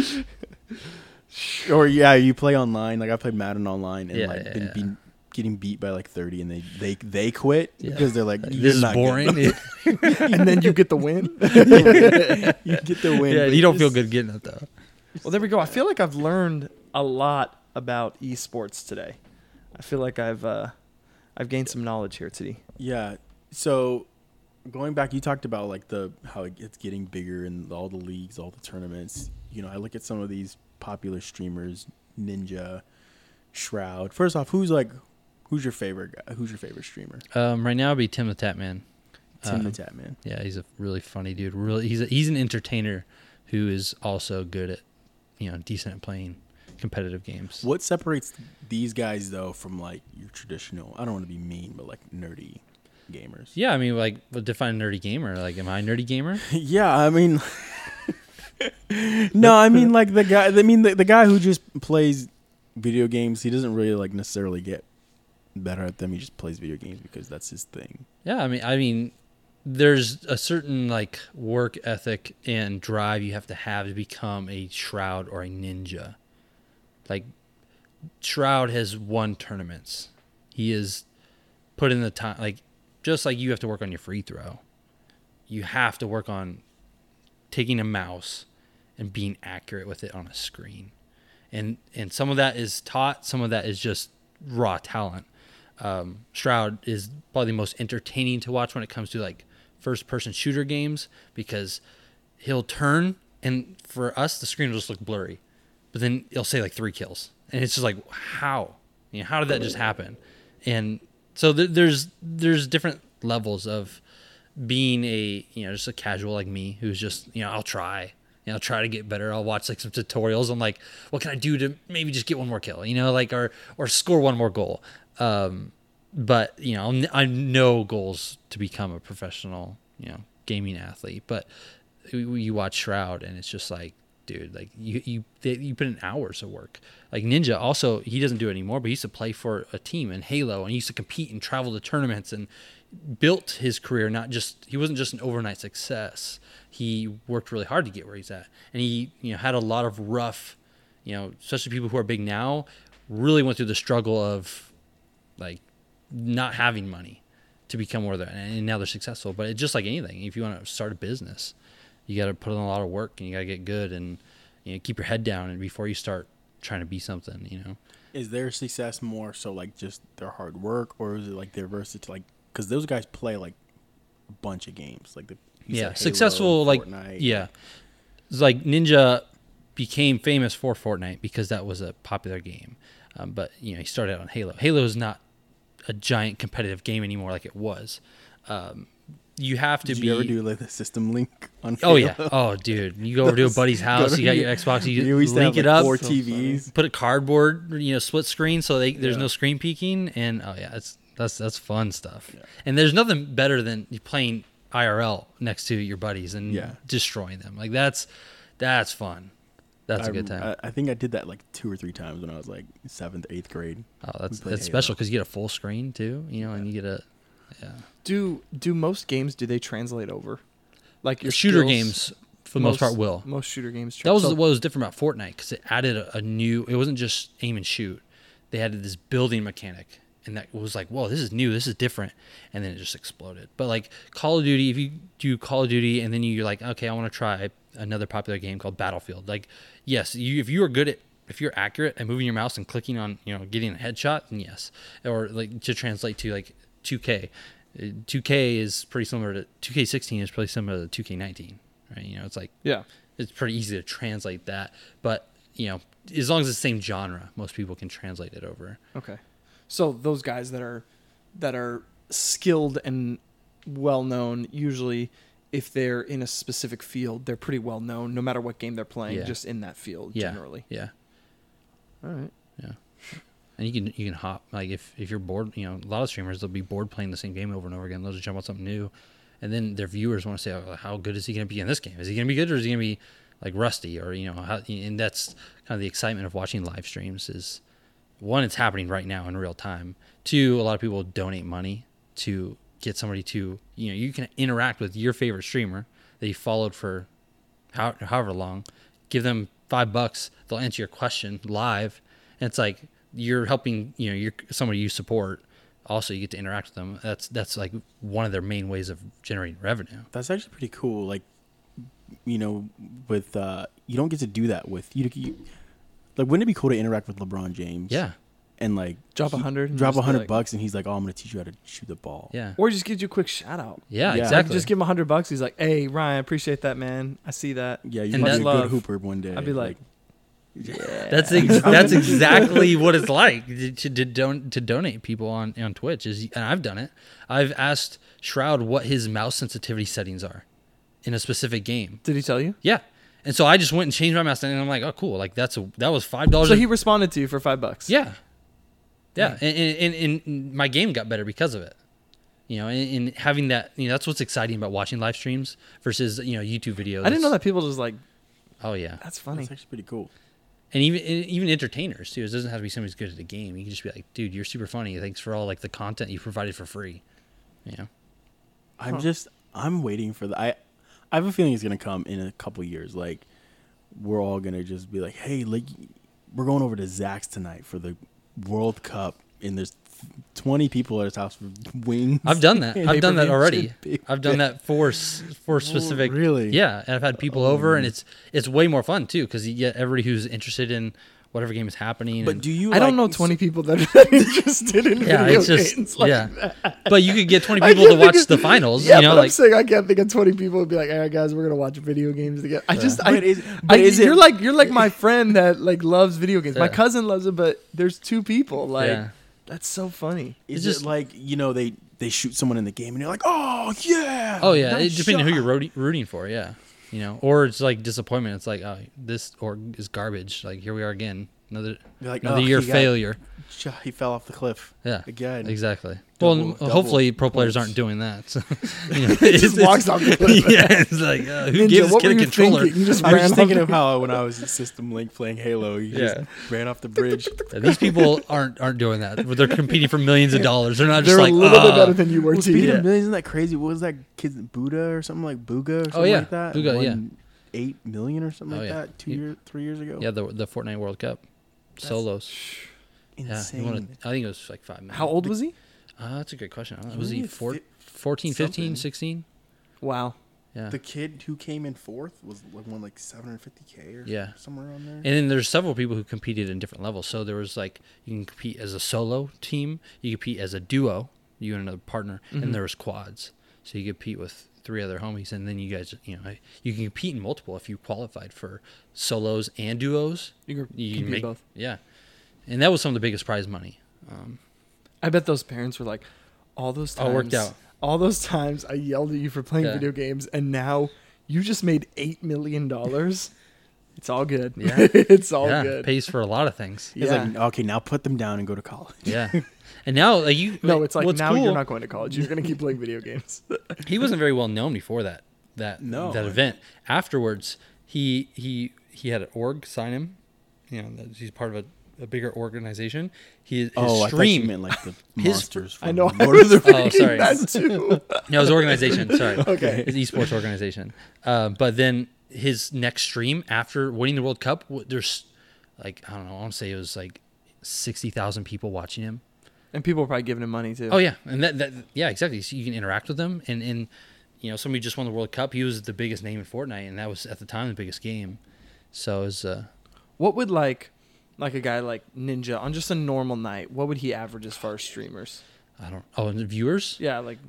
[SPEAKER 1] Or you play online. Like I played Madden online and been getting beat by like 30, and they quit because they're like,
[SPEAKER 3] this is boring.
[SPEAKER 2] And then you get the win.
[SPEAKER 1] You get the win.
[SPEAKER 3] Yeah, you don't feel good getting it though.
[SPEAKER 2] Well, there we go. I feel like I've learned a lot about esports today. I feel like I've gained some knowledge here today.
[SPEAKER 1] Yeah. So going back, you talked about like how it's getting bigger and all the leagues, all the tournaments. I look at some of these popular streamers, Ninja, Shroud. First off, who's your favorite guy? Who's your favorite streamer?
[SPEAKER 3] Right now it'd be Tim the Tatman.
[SPEAKER 1] Tim the Tatman.
[SPEAKER 3] Yeah, he's a really funny dude. Really, he's an entertainer who is also good at decent at playing competitive games.
[SPEAKER 1] What separates these guys though from like your traditional, I don't want to be mean, but like nerdy gamers?
[SPEAKER 3] Yeah, I mean, like, define nerdy gamer. Like, am I a nerdy gamer?
[SPEAKER 1] Yeah, I mean, no, I mean like the guy. I mean the guy who just plays video games. He doesn't really like necessarily get better at them. He just plays video games because that's his thing.
[SPEAKER 3] Yeah, I mean, there's a certain like work ethic and drive you have to become a Shroud or a Ninja. Like, Shroud has won tournaments. He has put in the time. Like, just like you have to work on your free throw, you have to work on taking a mouse and being accurate with it on a screen. And some of that is taught, some of that is just raw talent. Shroud is probably the most entertaining to watch when it comes to like first-person shooter games because he'll turn and for us the screen will just look blurry, but then he'll say like 3 kills, and it's just like how how did that just happen? And so there's different levels of being a just a casual like me who's just I'll try to get better. I'll watch like some tutorials on like what can I do to maybe just get one more kill, like or score one more goal. But I know goals to become a professional, gaming athlete. But you watch Shroud, and it's just like, dude, like you put in hours of work. Like Ninja, also he doesn't do it anymore, but he used to play for a team in Halo, and he used to compete and travel to tournaments and built his career. He wasn't just an overnight success. He worked really hard to get where he's at, and he had a lot of rough, especially people who are big now, really went through the struggle of like not having money to become more there, and now they're successful. But it's just like anything. If you want to start a business, you got to put in a lot of work, and you got to get good, and keep your head down, and before you start trying to be something.
[SPEAKER 1] Is their success more so like just their hard work, or is it like their versatility? Like, because those guys play like a bunch of games, like
[SPEAKER 3] successful, like
[SPEAKER 1] Fortnite.
[SPEAKER 3] It's like Ninja became famous for Fortnite because that was a popular game, but he started out on Halo. Halo is not a giant competitive game anymore like it was. You have to
[SPEAKER 1] Did
[SPEAKER 3] be.
[SPEAKER 1] you ever do like the system link on Halo?
[SPEAKER 3] Oh yeah. Oh dude, you go over to a buddy's house. You got your Xbox. You link it up.
[SPEAKER 1] 4 TVs.
[SPEAKER 3] Put a cardboard, split screen so there's no screen peeking, and that's fun stuff. Yeah. And there's nothing better than playing IRL next to your buddies and destroying them. Like that's fun. That's a good time.
[SPEAKER 1] I think I did that like 2 or 3 times when I was like 7th, 8th grade.
[SPEAKER 3] Oh, that's special because you get a full screen too. And you get a. Yeah.
[SPEAKER 2] Do most games they translate over? Like your
[SPEAKER 3] shooter
[SPEAKER 2] skills,
[SPEAKER 3] games for the most part will.
[SPEAKER 2] Most shooter games.
[SPEAKER 3] That was what was different about Fortnite because it added a new. It wasn't just aim and shoot. They added this building mechanic, and that was like, whoa, this is new, this is different, and then it just exploded. But like Call of Duty, if you do Call of Duty and then you're like, okay, I want to try another popular game called Battlefield. Like, yes, if you are good at. If you're accurate at moving your mouse and clicking on, getting a headshot, then yes. Or like to translate to like 2K. 2K is pretty similar to 2K16 is pretty similar to 2K19, right? It's like it's pretty easy to translate that, but as long as it's the same genre, most people can translate it over.
[SPEAKER 2] Okay, so those guys that are skilled and well known, usually if they're in a specific field, they're pretty well known, no matter what game they're playing, just in that field generally.
[SPEAKER 3] Yeah.
[SPEAKER 2] All right.
[SPEAKER 3] Yeah. And you can hop, like if you're bored, a lot of streamers, they'll be bored playing the same game over and over again. They'll just jump on something new. And then their viewers want to say, oh, how good is he going to be in this game? Is he going to be good or is he going to be like rusty? Or, and that's kind of the excitement of watching live streams is, one, it's happening right now in real time. 2, a lot of people donate money to get somebody to, you can interact with your favorite streamer that you followed for however long. Give them $5, they'll answer your question live. And it's like, you're helping, you're somebody you support. Also, you get to interact with them. That's like one of their main ways of generating revenue.
[SPEAKER 1] That's actually pretty cool. Like, with you don't get to do that with you. Like, wouldn't it be cool to interact with LeBron James?
[SPEAKER 2] Yeah.
[SPEAKER 1] And like
[SPEAKER 2] drop
[SPEAKER 1] $100, and he's like, "Oh, I'm gonna teach you how to shoot the ball."
[SPEAKER 3] Yeah.
[SPEAKER 2] Or he just gives you a quick shout out.
[SPEAKER 3] Yeah, exactly.
[SPEAKER 2] Just give him $100. He's like, "Hey, Ryan, I appreciate that, man. I see that."
[SPEAKER 1] Yeah, you might be a good hooper one day.
[SPEAKER 2] I'd be like yeah.
[SPEAKER 3] That's exactly what it's like to donate people on Twitch. And I've done it. I've asked Shroud what his mouse sensitivity settings are in a specific game.
[SPEAKER 2] Did he tell you?
[SPEAKER 3] Yeah. And so I just went and changed my mouse, and I'm like, oh, cool. Like that was $5.
[SPEAKER 2] So he responded to you for $5.
[SPEAKER 3] Yeah. Yeah. And my game got better because of it. And having that, that's what's exciting about watching live streams versus, YouTube videos.
[SPEAKER 2] I didn't know that people just like,
[SPEAKER 3] oh yeah,
[SPEAKER 2] that's funny.
[SPEAKER 1] That's actually pretty cool.
[SPEAKER 3] And even entertainers too. It doesn't have to be somebody who's good at the game. You can just be like, dude, you're super funny. Thanks for all like the content you provided for free.
[SPEAKER 1] I'm waiting for the. I have a feeling it's gonna come in a couple years. Like, we're all gonna just be like, hey, like, we're going over to Zach's tonight for the World Cup, and there's 20 people at his house for wings.
[SPEAKER 3] I've done that. I've done that already. I've done that for specific.
[SPEAKER 1] Really?
[SPEAKER 3] Yeah, and I've had people over, and it's way more fun too because you get everybody who's interested in whatever game is happening.
[SPEAKER 1] But do you?
[SPEAKER 2] I don't know 20 people that are interested in video games like that.
[SPEAKER 3] But you could get 20 people to watch the finals.
[SPEAKER 2] Yeah, but I'm saying I can't think of 20 people would be like, "All right, guys, we're gonna watch video games together." You're like my friend that like loves video games. My cousin loves it, but there's 2 people like. Yeah. That's so funny.
[SPEAKER 1] Is it like, they shoot someone in the game and you're like, oh, yeah.
[SPEAKER 3] Oh, yeah. It depends on who you're rooting for, yeah. Or it's like disappointment. It's like, oh, this is garbage. Like, here we are again. Another year failure.
[SPEAKER 1] He fell off the cliff.
[SPEAKER 3] Yeah.
[SPEAKER 1] Again.
[SPEAKER 3] Exactly. Hopefully pro players aren't doing that. So,
[SPEAKER 2] he just walks off the cliff.
[SPEAKER 3] Yeah. It's like, who gave this kid a controller?
[SPEAKER 1] I was thinking of how when I was at System Link playing Halo, you just ran off the bridge.
[SPEAKER 3] Yeah, these people aren't doing that. They're competing for millions of dollars. They're not just
[SPEAKER 2] They're
[SPEAKER 3] like,
[SPEAKER 2] a little bit better than you were,
[SPEAKER 1] Speaking of millions, isn't that crazy? What was that kid's Buddha or something like Booga or something like that?
[SPEAKER 3] Booga, yeah.
[SPEAKER 1] 8 million or something like that 3 years ago.
[SPEAKER 3] Yeah, the Fortnite World Cup. Solos.
[SPEAKER 1] Insane.
[SPEAKER 3] Yeah, I think it was like 5 million.
[SPEAKER 2] How old was he?
[SPEAKER 3] That's a good question.
[SPEAKER 1] He
[SPEAKER 3] Was he
[SPEAKER 1] was
[SPEAKER 3] 14, 15,
[SPEAKER 1] something.
[SPEAKER 3] 16?
[SPEAKER 2] Wow.
[SPEAKER 3] Yeah.
[SPEAKER 1] The kid who came in fourth was won like $750K or
[SPEAKER 3] Yeah.
[SPEAKER 1] somewhere around there.
[SPEAKER 3] And then there's several people who competed in different levels. So there was like, you can compete as a solo team, you compete as a duo, you and another partner, and there was quads. So you compete with 3 other homies, and then you guys, you can compete in multiple if you qualified for solos and duos.
[SPEAKER 2] You can make both.
[SPEAKER 3] Yeah. And that was some of the biggest prize money.
[SPEAKER 2] I bet those parents were like, all those times.
[SPEAKER 3] All worked out.
[SPEAKER 2] All those times I yelled at you for playing video games, and now you just made $8 million. It's all good.
[SPEAKER 3] Yeah.
[SPEAKER 2] It's all
[SPEAKER 3] Yeah,
[SPEAKER 2] good.
[SPEAKER 3] pays for a lot of things.
[SPEAKER 1] He's like, okay, now put them down and go to college.
[SPEAKER 3] Yeah. And now like you
[SPEAKER 2] No, it's like
[SPEAKER 3] what's
[SPEAKER 2] now
[SPEAKER 3] cool,
[SPEAKER 2] you're not going to college. You're going to keep playing video games.
[SPEAKER 3] he wasn't very well known before that event. Afterwards, he had an org sign him. He's part of a bigger organization.
[SPEAKER 1] I thought you meant like the monsters. From
[SPEAKER 2] I know.
[SPEAKER 1] Lord of the Rings.
[SPEAKER 3] Oh, sorry.
[SPEAKER 2] That too.
[SPEAKER 3] No, his organization. Sorry.
[SPEAKER 2] Okay.
[SPEAKER 3] His esports organization. But then his next stream after winning the World Cup, there's like, I don't know, I want to say it was like 60,000 people watching him.
[SPEAKER 2] And people were probably giving him money too.
[SPEAKER 3] Oh yeah, and that yeah, exactly. So you can interact with them, and somebody just won the World Cup. He was the biggest name in Fortnite, and that was at the time the biggest game. So it was.
[SPEAKER 2] What would like a guy like Ninja on just a normal night? What would he average as far as streamers?
[SPEAKER 3] I don't. Oh, and the viewers?
[SPEAKER 2] Yeah, like.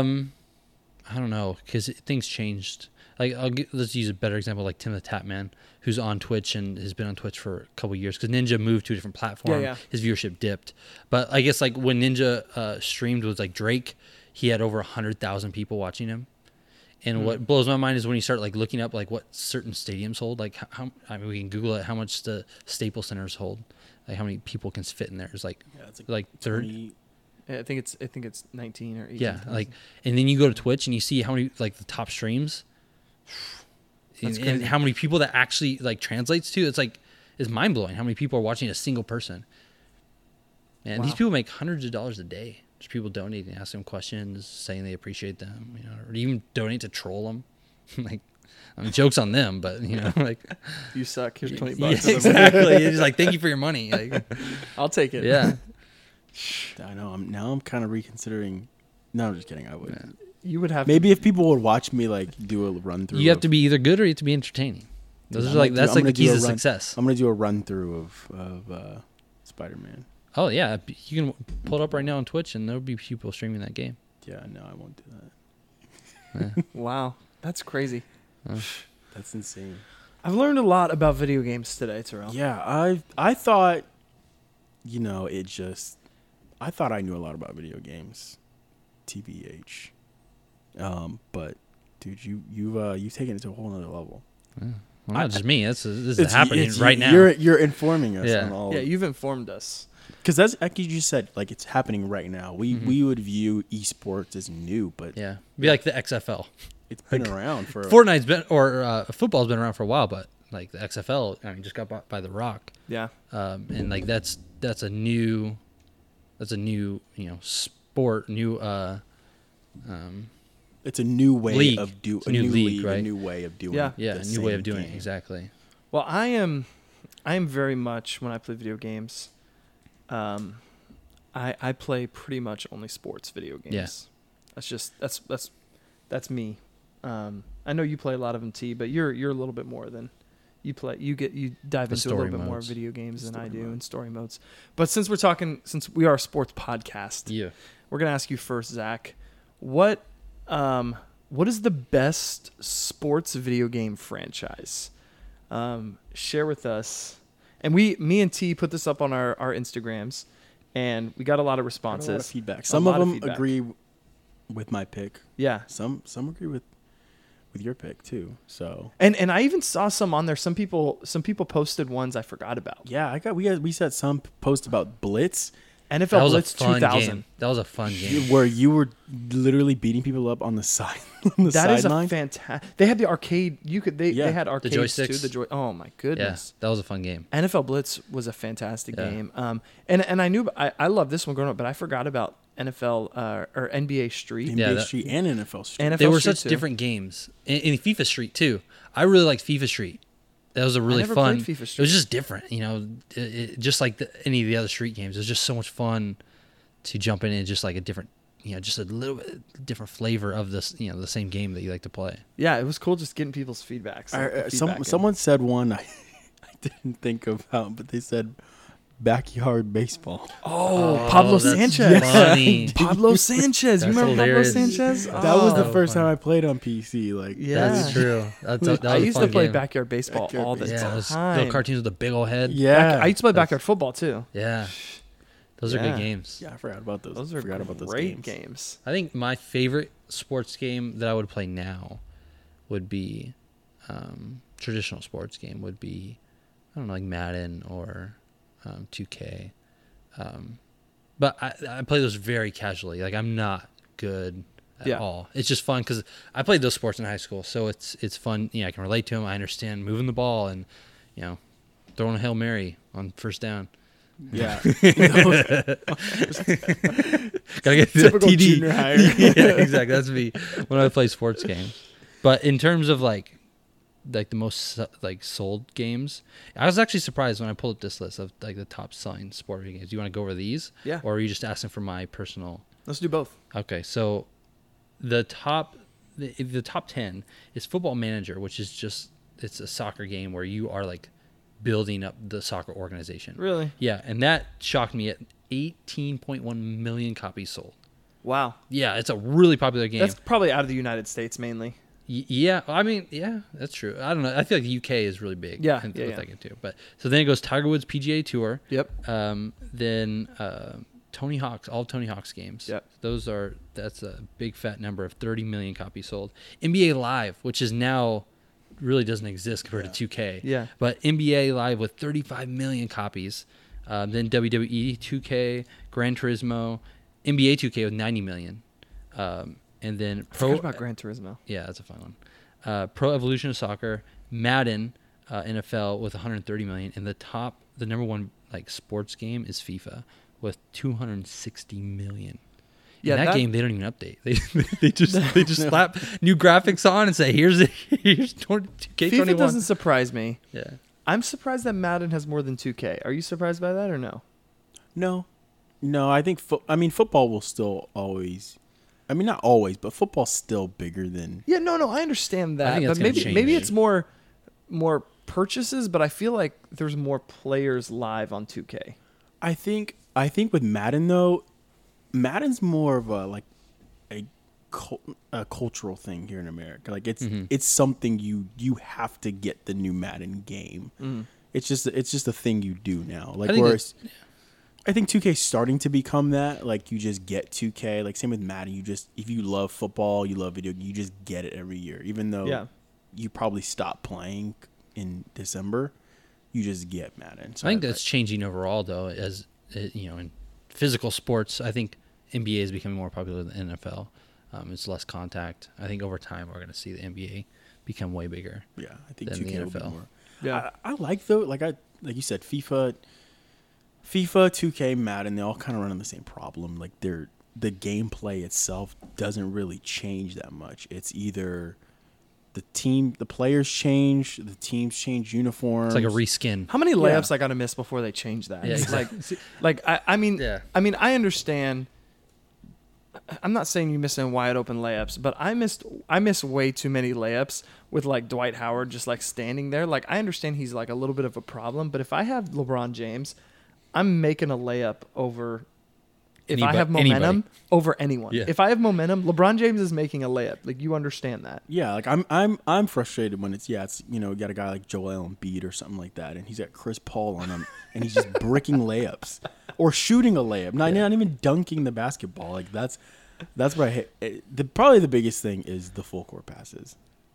[SPEAKER 3] I don't know, because things changed. Like let's use a better example, like Tim the Tapman, who's on Twitch and has been on Twitch for a couple of years. Because Ninja moved to a different platform, his viewership dipped. But I guess like when Ninja streamed with like Drake, he had over 100,000 people watching him. And what blows my mind is when you start like looking up like what certain stadiums hold. Like how I mean, we can Google it. How much the Staples Centers hold. Like how many people can fit in there? It's like
[SPEAKER 1] it's
[SPEAKER 3] like 30.
[SPEAKER 2] I think it's 19 or 18.
[SPEAKER 3] Yeah, like, and then you go to Twitch and you see how many like the top streams, and how many people that actually like translates to. It's mind blowing how many people are watching a single person. And these people make hundreds of dollars a day. There's people donating, asking them questions, saying they appreciate them, or even donate to troll them. Like, I mean, jokes on them, but like
[SPEAKER 2] you suck. Here's $20.
[SPEAKER 3] Yeah, exactly. It's like, thank you for your money. Like,
[SPEAKER 2] I'll take it.
[SPEAKER 3] Yeah.
[SPEAKER 1] I know. I'm kind of reconsidering. No, I'm just kidding. I would.
[SPEAKER 2] Yeah. You would have
[SPEAKER 1] maybe if people would watch me like do a run through.
[SPEAKER 3] You have to be either good or you have to be entertaining. Those are like that's like the keys to success.
[SPEAKER 1] I'm gonna do a run through of Spider-Man.
[SPEAKER 3] Oh yeah, you can pull it up right now on Twitch, and there'll be people streaming that game.
[SPEAKER 1] Yeah, no, I won't do that.
[SPEAKER 3] Yeah.
[SPEAKER 2] Wow, that's crazy.
[SPEAKER 1] That's insane.
[SPEAKER 2] I've learned a lot about video games today, Terrell.
[SPEAKER 1] Yeah, I thought, I thought I knew a lot about video games, TBH. But dude, you've taken it to a whole nother level.
[SPEAKER 3] Yeah. Well, not just me. This is happening right now.
[SPEAKER 1] You're informing us on all.
[SPEAKER 2] Yeah, you've informed us.
[SPEAKER 1] Because that's like you just said, like it's happening right now. We would view esports as new, but
[SPEAKER 3] be like the XFL.
[SPEAKER 1] It's been around for
[SPEAKER 3] Fortnite's been football's been around for a while, but like the XFL, I mean, just got bought by The Rock.
[SPEAKER 2] Yeah.
[SPEAKER 3] And like that's a new sport,
[SPEAKER 1] it's a new way
[SPEAKER 3] league.
[SPEAKER 1] of doing
[SPEAKER 3] a new league, right?
[SPEAKER 1] A new way of doing.
[SPEAKER 3] Yeah, a new way of doing it. Exactly.
[SPEAKER 2] Well, I am very much when I play video games. I play pretty much only sports video games. Yeah. That's me. I know you play a lot of them, T, but you're a little bit more than you play. You dive into a little bit more video games than I do and story modes. But since we are a sports podcast, we're gonna ask you first, Zach. What is the best sports video game franchise? Share with us. And me and T put this up on our Instagrams, and we got a lot of responses.
[SPEAKER 1] A lot of feedback. Some of them agree with my pick.
[SPEAKER 2] Yeah.
[SPEAKER 1] Some agree with your pick too. So
[SPEAKER 2] and I even saw some on there. Some people posted ones I forgot about.
[SPEAKER 1] Yeah, we said some post about Blitz.
[SPEAKER 2] NFL Blitz 2000.
[SPEAKER 3] Game. That was a fun game
[SPEAKER 1] where you were literally beating people up on the side.
[SPEAKER 2] That is a fantastic. They had the arcade. They had arcades
[SPEAKER 3] the joysticks
[SPEAKER 2] too. Oh my goodness.
[SPEAKER 3] Yeah, that was a fun game.
[SPEAKER 2] NFL Blitz was a fantastic game. And I knew I love this one growing up, but I forgot about NFL or NBA Street.
[SPEAKER 1] NBA Street and NFL Street.
[SPEAKER 2] NFL
[SPEAKER 3] they were
[SPEAKER 2] Street
[SPEAKER 3] such
[SPEAKER 2] too.
[SPEAKER 3] different games. In FIFA Street too. I really liked FIFA Street. That was a really fun.
[SPEAKER 2] FIFA Street.
[SPEAKER 3] It was just different, just like any of the other street games. It was just so much fun to jump in and just like a different, just a little bit different flavor of this, the same game that you like to play.
[SPEAKER 2] Yeah, it was cool just getting people's feedback.
[SPEAKER 1] Someone said one I didn't think about, but they said backyard baseball.
[SPEAKER 2] Pablo Sanchez.
[SPEAKER 3] Funny.
[SPEAKER 2] Pablo Sanchez. You remember
[SPEAKER 3] hilarious.
[SPEAKER 2] Pablo Sanchez?
[SPEAKER 1] That was the
[SPEAKER 3] so
[SPEAKER 1] first
[SPEAKER 3] funny.
[SPEAKER 1] time I played on PC. Like,
[SPEAKER 2] Yeah.
[SPEAKER 3] That's true. That was
[SPEAKER 2] I
[SPEAKER 3] a
[SPEAKER 2] used
[SPEAKER 3] fun
[SPEAKER 2] to play
[SPEAKER 3] game.
[SPEAKER 2] backyard baseball
[SPEAKER 1] Backyard
[SPEAKER 2] all the
[SPEAKER 1] baseball.
[SPEAKER 3] Yeah, those
[SPEAKER 2] time.
[SPEAKER 3] little cartoons with the big old head.
[SPEAKER 1] yeah,
[SPEAKER 2] I used to play backyard football too.
[SPEAKER 3] Yeah. Those are
[SPEAKER 2] Yeah.
[SPEAKER 3] good games.
[SPEAKER 1] yeah, I forgot about those.
[SPEAKER 2] Those are
[SPEAKER 1] forgot about those
[SPEAKER 2] great
[SPEAKER 1] games.
[SPEAKER 2] games.
[SPEAKER 3] I think my favorite sports game that I would play now would be traditional sports game would be, I don't know, like Madden or 2K. But I play those very casually. Like, I'm not good at all. It's just fun because I played those sports in high school, so it's fun. I can relate to them. I understand moving the ball and throwing a Hail Mary on first down.
[SPEAKER 1] Yeah,
[SPEAKER 3] Gotta get the
[SPEAKER 1] typical
[SPEAKER 3] TD.
[SPEAKER 1] junior high.
[SPEAKER 3] Yeah, exactly. That's me when I play sports games. But in terms of like the most like sold games, I was actually surprised when I pulled up this list of like the top selling sport video games. Do you want to go over these?
[SPEAKER 2] Yeah.
[SPEAKER 3] Or are you just asking for my personal?
[SPEAKER 2] Let's do both.
[SPEAKER 3] Okay, so the top 10 is Football Manager, which is it's a soccer game where you are like building up the soccer organization.
[SPEAKER 2] Really?
[SPEAKER 3] Yeah, and that shocked me at 18.1 million copies sold.
[SPEAKER 2] Wow.
[SPEAKER 3] Yeah, it's a really popular game.
[SPEAKER 2] That's probably out of the United States mainly.
[SPEAKER 3] Yeah, I mean, yeah, that's true. I don't know. I feel like the UK is really big.
[SPEAKER 2] Yeah,
[SPEAKER 3] with
[SPEAKER 2] yeah.
[SPEAKER 3] that game too. But so then it goes Tiger Woods PGA Tour.
[SPEAKER 2] Yep.
[SPEAKER 3] Then Tony Hawk's, all of Tony Hawk's games.
[SPEAKER 2] Yep.
[SPEAKER 3] That's a big fat number of 30 million copies sold. NBA Live, which is now really doesn't exist compared to 2K.
[SPEAKER 2] Yeah.
[SPEAKER 3] But NBA Live with 35 million copies. Then WWE 2K, Gran Turismo, NBA 2K with 90 million. And then
[SPEAKER 2] I forgot about Gran Turismo.
[SPEAKER 3] Yeah, that's a fun one. Pro Evolution Soccer, Madden, NFL with 130 million, and the number one like sports game is FIFA with 260 million.
[SPEAKER 2] Yeah,
[SPEAKER 3] that game they don't even update. They just slap new graphics on and say here's 2K21.
[SPEAKER 2] FIFA doesn't surprise me.
[SPEAKER 3] Yeah.
[SPEAKER 2] I'm surprised that Madden has more than 2K. Are you surprised by that or no?
[SPEAKER 1] No. I think football will still always. I mean, not always, but football's still bigger than.
[SPEAKER 2] Yeah, no, I understand that.
[SPEAKER 3] I think that's
[SPEAKER 2] but
[SPEAKER 3] gonna change.
[SPEAKER 2] maybe it's more purchases, but I feel like there's more players live on 2K.
[SPEAKER 1] I think with Madden though, Madden's more of a cultural thing here in America. Like it's something you have to get the new Madden game.
[SPEAKER 2] Mm.
[SPEAKER 1] It's just a thing you do now. Like I think 2K's starting to become that. Like you just get 2K. Like same with Madden. If you love football, you love video, you just get it every year. Even though you probably stop playing in December, you just get Madden. So
[SPEAKER 3] I think that's changing overall though. As in physical sports, I think NBA is becoming more popular than NFL. It's less contact. I think over time we're going to see the NBA become way bigger.
[SPEAKER 1] Yeah, I think
[SPEAKER 3] than
[SPEAKER 1] 2K
[SPEAKER 3] the
[SPEAKER 1] will be
[SPEAKER 3] NFL.
[SPEAKER 1] more.
[SPEAKER 2] Yeah.
[SPEAKER 1] I like though, like you said, FIFA, 2K, Madden, they all kind of run on the same problem. Like the gameplay itself doesn't really change that much. It's either the players change, the teams change uniforms.
[SPEAKER 3] It's like a reskin.
[SPEAKER 2] How many layups I got to miss before they change that?
[SPEAKER 3] Yeah,
[SPEAKER 2] It's
[SPEAKER 3] exactly.
[SPEAKER 2] I mean,
[SPEAKER 3] Yeah.
[SPEAKER 2] I understand. I'm not saying you missing wide open layups, but I miss way too many layups with like Dwight Howard just like standing there. Like I understand he's like a little bit of a problem, but if I have LeBron James, I'm making a layup over. If I have momentum over anyone.
[SPEAKER 3] Yeah.
[SPEAKER 2] If I have momentum, LeBron James is making a layup. Like you understand that.
[SPEAKER 1] Yeah, like I'm frustrated when it's you got a guy like Joel Embiid or something like that, and he's got Chris Paul on him, and he's just bricking layups or shooting a layup, not even dunking the basketball. Like that's what I hate. Probably the biggest thing is the full court passes.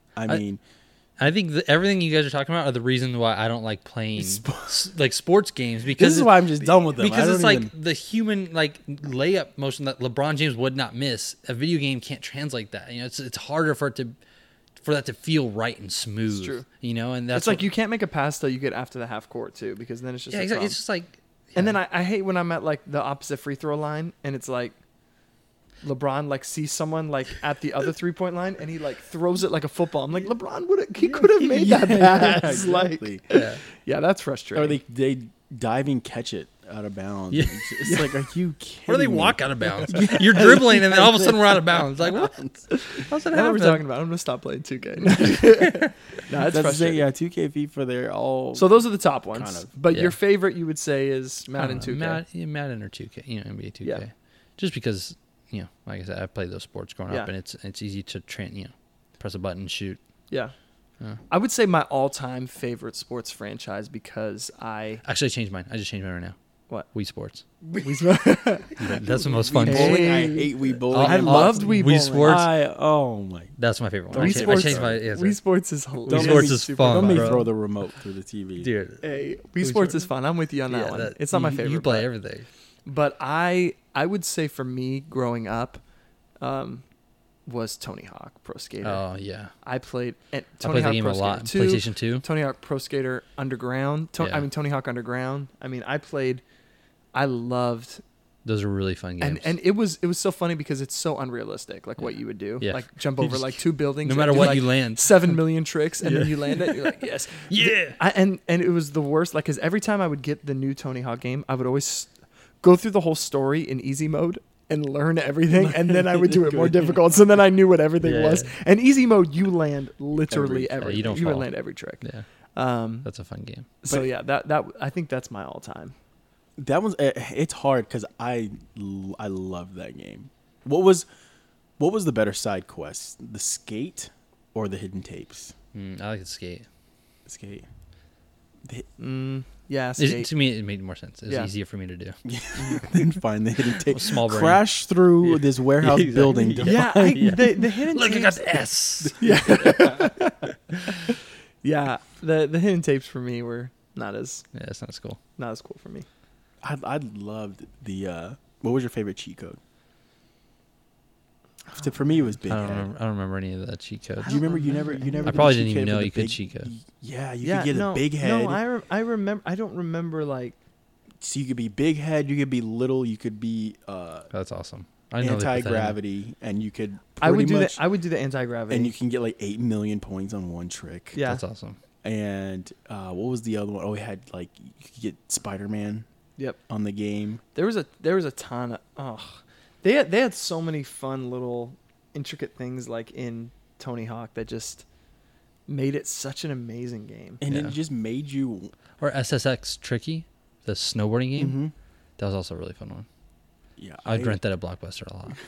[SPEAKER 3] I think everything you guys are talking about are the reason why I don't like playing like sports games, because
[SPEAKER 1] this is why I'm just done with them.
[SPEAKER 3] Because it's like the human like layup motion that LeBron James would not miss. A video game can't translate that. It's harder for that to feel right and smooth.
[SPEAKER 2] It's true.
[SPEAKER 3] And that's
[SPEAKER 2] It's like you can't make a pass till you get after the half court too, because then it's just
[SPEAKER 3] exactly. It's just like.
[SPEAKER 2] And then I hate when I'm at like the opposite free throw line and it's like LeBron like sees someone like at the other 3-point line and he like throws it like a football. I'm like, LeBron could have made that pass.
[SPEAKER 1] Exactly.
[SPEAKER 2] Like, yeah, that's frustrating.
[SPEAKER 1] Or they diving catch it out of bounds.
[SPEAKER 3] Yeah.
[SPEAKER 1] It's like, are you kidding
[SPEAKER 3] Where do they
[SPEAKER 1] me?
[SPEAKER 3] walk out of bounds? You're dribbling, and then all of a sudden we're out of bounds. Like, what? How's that
[SPEAKER 2] What are we
[SPEAKER 3] happen?
[SPEAKER 2] talking about? I'm gonna stop playing 2K. No, it's
[SPEAKER 1] That's the
[SPEAKER 2] frustrating.
[SPEAKER 1] thing, yeah, 2K, FIFA, they're all.
[SPEAKER 2] So those are the top ones.
[SPEAKER 1] Kind of,
[SPEAKER 2] but
[SPEAKER 3] yeah.
[SPEAKER 2] your favorite, you would say, is Madden
[SPEAKER 3] I don't
[SPEAKER 2] 2K.
[SPEAKER 3] know, Madden or 2K, NBA 2K.
[SPEAKER 2] Yeah.
[SPEAKER 3] Just because, like I said, I played those sports growing up,
[SPEAKER 2] Yeah.
[SPEAKER 3] and it's easy to press a button and shoot.
[SPEAKER 2] Yeah. I would say my all-time favorite sports franchise because I
[SPEAKER 3] Actually, I changed mine. I just changed mine right now.
[SPEAKER 2] What?
[SPEAKER 3] Wii Sports.
[SPEAKER 2] That's
[SPEAKER 3] That's the most fun.
[SPEAKER 1] Wii
[SPEAKER 3] game.
[SPEAKER 1] bowling, I
[SPEAKER 2] Hey.
[SPEAKER 1] hate Wii bowling.
[SPEAKER 2] I loved Wii Bowling.
[SPEAKER 3] Sports.
[SPEAKER 1] Oh my.
[SPEAKER 3] That's my favorite one.
[SPEAKER 1] Don't
[SPEAKER 3] I
[SPEAKER 1] Wii
[SPEAKER 3] changed,
[SPEAKER 1] Sports-
[SPEAKER 3] I changed my answer.
[SPEAKER 2] Wii Sports is hilarious.
[SPEAKER 1] Don't
[SPEAKER 3] Sports
[SPEAKER 1] make me
[SPEAKER 3] is
[SPEAKER 1] super-
[SPEAKER 3] fun,
[SPEAKER 1] Don't make me
[SPEAKER 3] bro.
[SPEAKER 1] throw the remote through the TV.
[SPEAKER 3] Dude.
[SPEAKER 2] Hey, Wii Sports is fun. I'm with you on that one. It's not my favorite.
[SPEAKER 3] You play
[SPEAKER 2] but-
[SPEAKER 3] everything.
[SPEAKER 2] But I would say for me growing up, was Tony Hawk Pro Skater.
[SPEAKER 3] Oh yeah,
[SPEAKER 2] I played
[SPEAKER 3] I
[SPEAKER 2] Tony
[SPEAKER 3] played the
[SPEAKER 2] Hawk
[SPEAKER 3] game
[SPEAKER 2] Pro
[SPEAKER 3] a lot.
[SPEAKER 2] Skater 2,
[SPEAKER 3] PlayStation 2.
[SPEAKER 2] Tony Hawk Pro Skater Underground.
[SPEAKER 3] Yeah.
[SPEAKER 2] Tony Hawk Underground. I loved,
[SPEAKER 3] Those are really fun games.
[SPEAKER 2] and it was so funny because it's so unrealistic, like what you would do,
[SPEAKER 3] Yeah.
[SPEAKER 2] like jump
[SPEAKER 3] You
[SPEAKER 2] over
[SPEAKER 3] just-
[SPEAKER 2] like 2 buildings,
[SPEAKER 3] no
[SPEAKER 2] and
[SPEAKER 3] matter
[SPEAKER 2] do,
[SPEAKER 3] what
[SPEAKER 2] like
[SPEAKER 3] you land.
[SPEAKER 2] 7 million tricks, and then you land it. You're like, yes,
[SPEAKER 3] Yeah.
[SPEAKER 2] and it was the worst. Like, because every time I would get the new Tony Hawk game, I would always go through the whole story in easy mode and learn everything, and then I would do it more difficult. So then I knew what everything
[SPEAKER 3] Yeah.
[SPEAKER 2] was. And easy mode, you land literally
[SPEAKER 1] Every-
[SPEAKER 2] everything.
[SPEAKER 3] you don't
[SPEAKER 2] You would
[SPEAKER 3] fall.
[SPEAKER 2] land every trick.
[SPEAKER 3] Yeah, that's a fun game.
[SPEAKER 2] So yeah, that I think that's my all time.
[SPEAKER 1] That one's it's hard because I love that game. What was the better side quest, the skate or the hidden tapes?
[SPEAKER 3] I like the skate.
[SPEAKER 1] Skate.
[SPEAKER 2] Yeah,
[SPEAKER 3] It,
[SPEAKER 2] skate.
[SPEAKER 3] to me, it made more sense. It was
[SPEAKER 2] Yeah.
[SPEAKER 3] easier for me to do.
[SPEAKER 1] Didn't find the hidden tapes.
[SPEAKER 3] Small brain.
[SPEAKER 1] Crash through this warehouse
[SPEAKER 3] Exactly.
[SPEAKER 1] building. To
[SPEAKER 2] yeah,
[SPEAKER 1] find-
[SPEAKER 2] the hidden
[SPEAKER 3] Look, I
[SPEAKER 2] tapes.
[SPEAKER 3] got the S.
[SPEAKER 2] Yeah, the hidden tapes for me were not as
[SPEAKER 3] Yeah, that's not as cool.
[SPEAKER 2] cool for me.
[SPEAKER 1] I loved the. What was your favorite cheat code? For me, it was Big
[SPEAKER 3] I don't
[SPEAKER 1] Head.
[SPEAKER 3] remember. I don't remember any of that cheat codes.
[SPEAKER 1] Do you remember? You never.
[SPEAKER 3] I
[SPEAKER 1] did
[SPEAKER 3] probably
[SPEAKER 1] the
[SPEAKER 3] didn't
[SPEAKER 1] cheat
[SPEAKER 3] even
[SPEAKER 1] code
[SPEAKER 3] know
[SPEAKER 1] for the
[SPEAKER 3] you could
[SPEAKER 1] big-
[SPEAKER 3] cheat code.
[SPEAKER 1] Yeah, you could get a big head.
[SPEAKER 2] No, I remember. I don't remember like.
[SPEAKER 1] So you could be big head. You could be little. You could be
[SPEAKER 3] That's awesome. I know they put that in.
[SPEAKER 1] anti-gravity, and you could.
[SPEAKER 2] I would
[SPEAKER 1] pretty
[SPEAKER 2] do
[SPEAKER 1] much-
[SPEAKER 2] that. I would do the anti-gravity.
[SPEAKER 1] and you can get like 8 million points on one trick.
[SPEAKER 2] Yeah.
[SPEAKER 3] That's awesome.
[SPEAKER 1] And what was the other one? Oh, we had like you could get Spider-Man
[SPEAKER 2] Yep.
[SPEAKER 1] on the game.
[SPEAKER 2] There was a ton of they had so many fun little intricate things like in Tony Hawk that just made it such an amazing game.
[SPEAKER 1] And
[SPEAKER 3] Yeah.
[SPEAKER 1] it just made you.
[SPEAKER 3] Or SSX Tricky, the snowboarding game.
[SPEAKER 1] Mhm.
[SPEAKER 3] That was also a really fun one.
[SPEAKER 1] Yeah,
[SPEAKER 3] I'd rent that at Blockbuster a lot.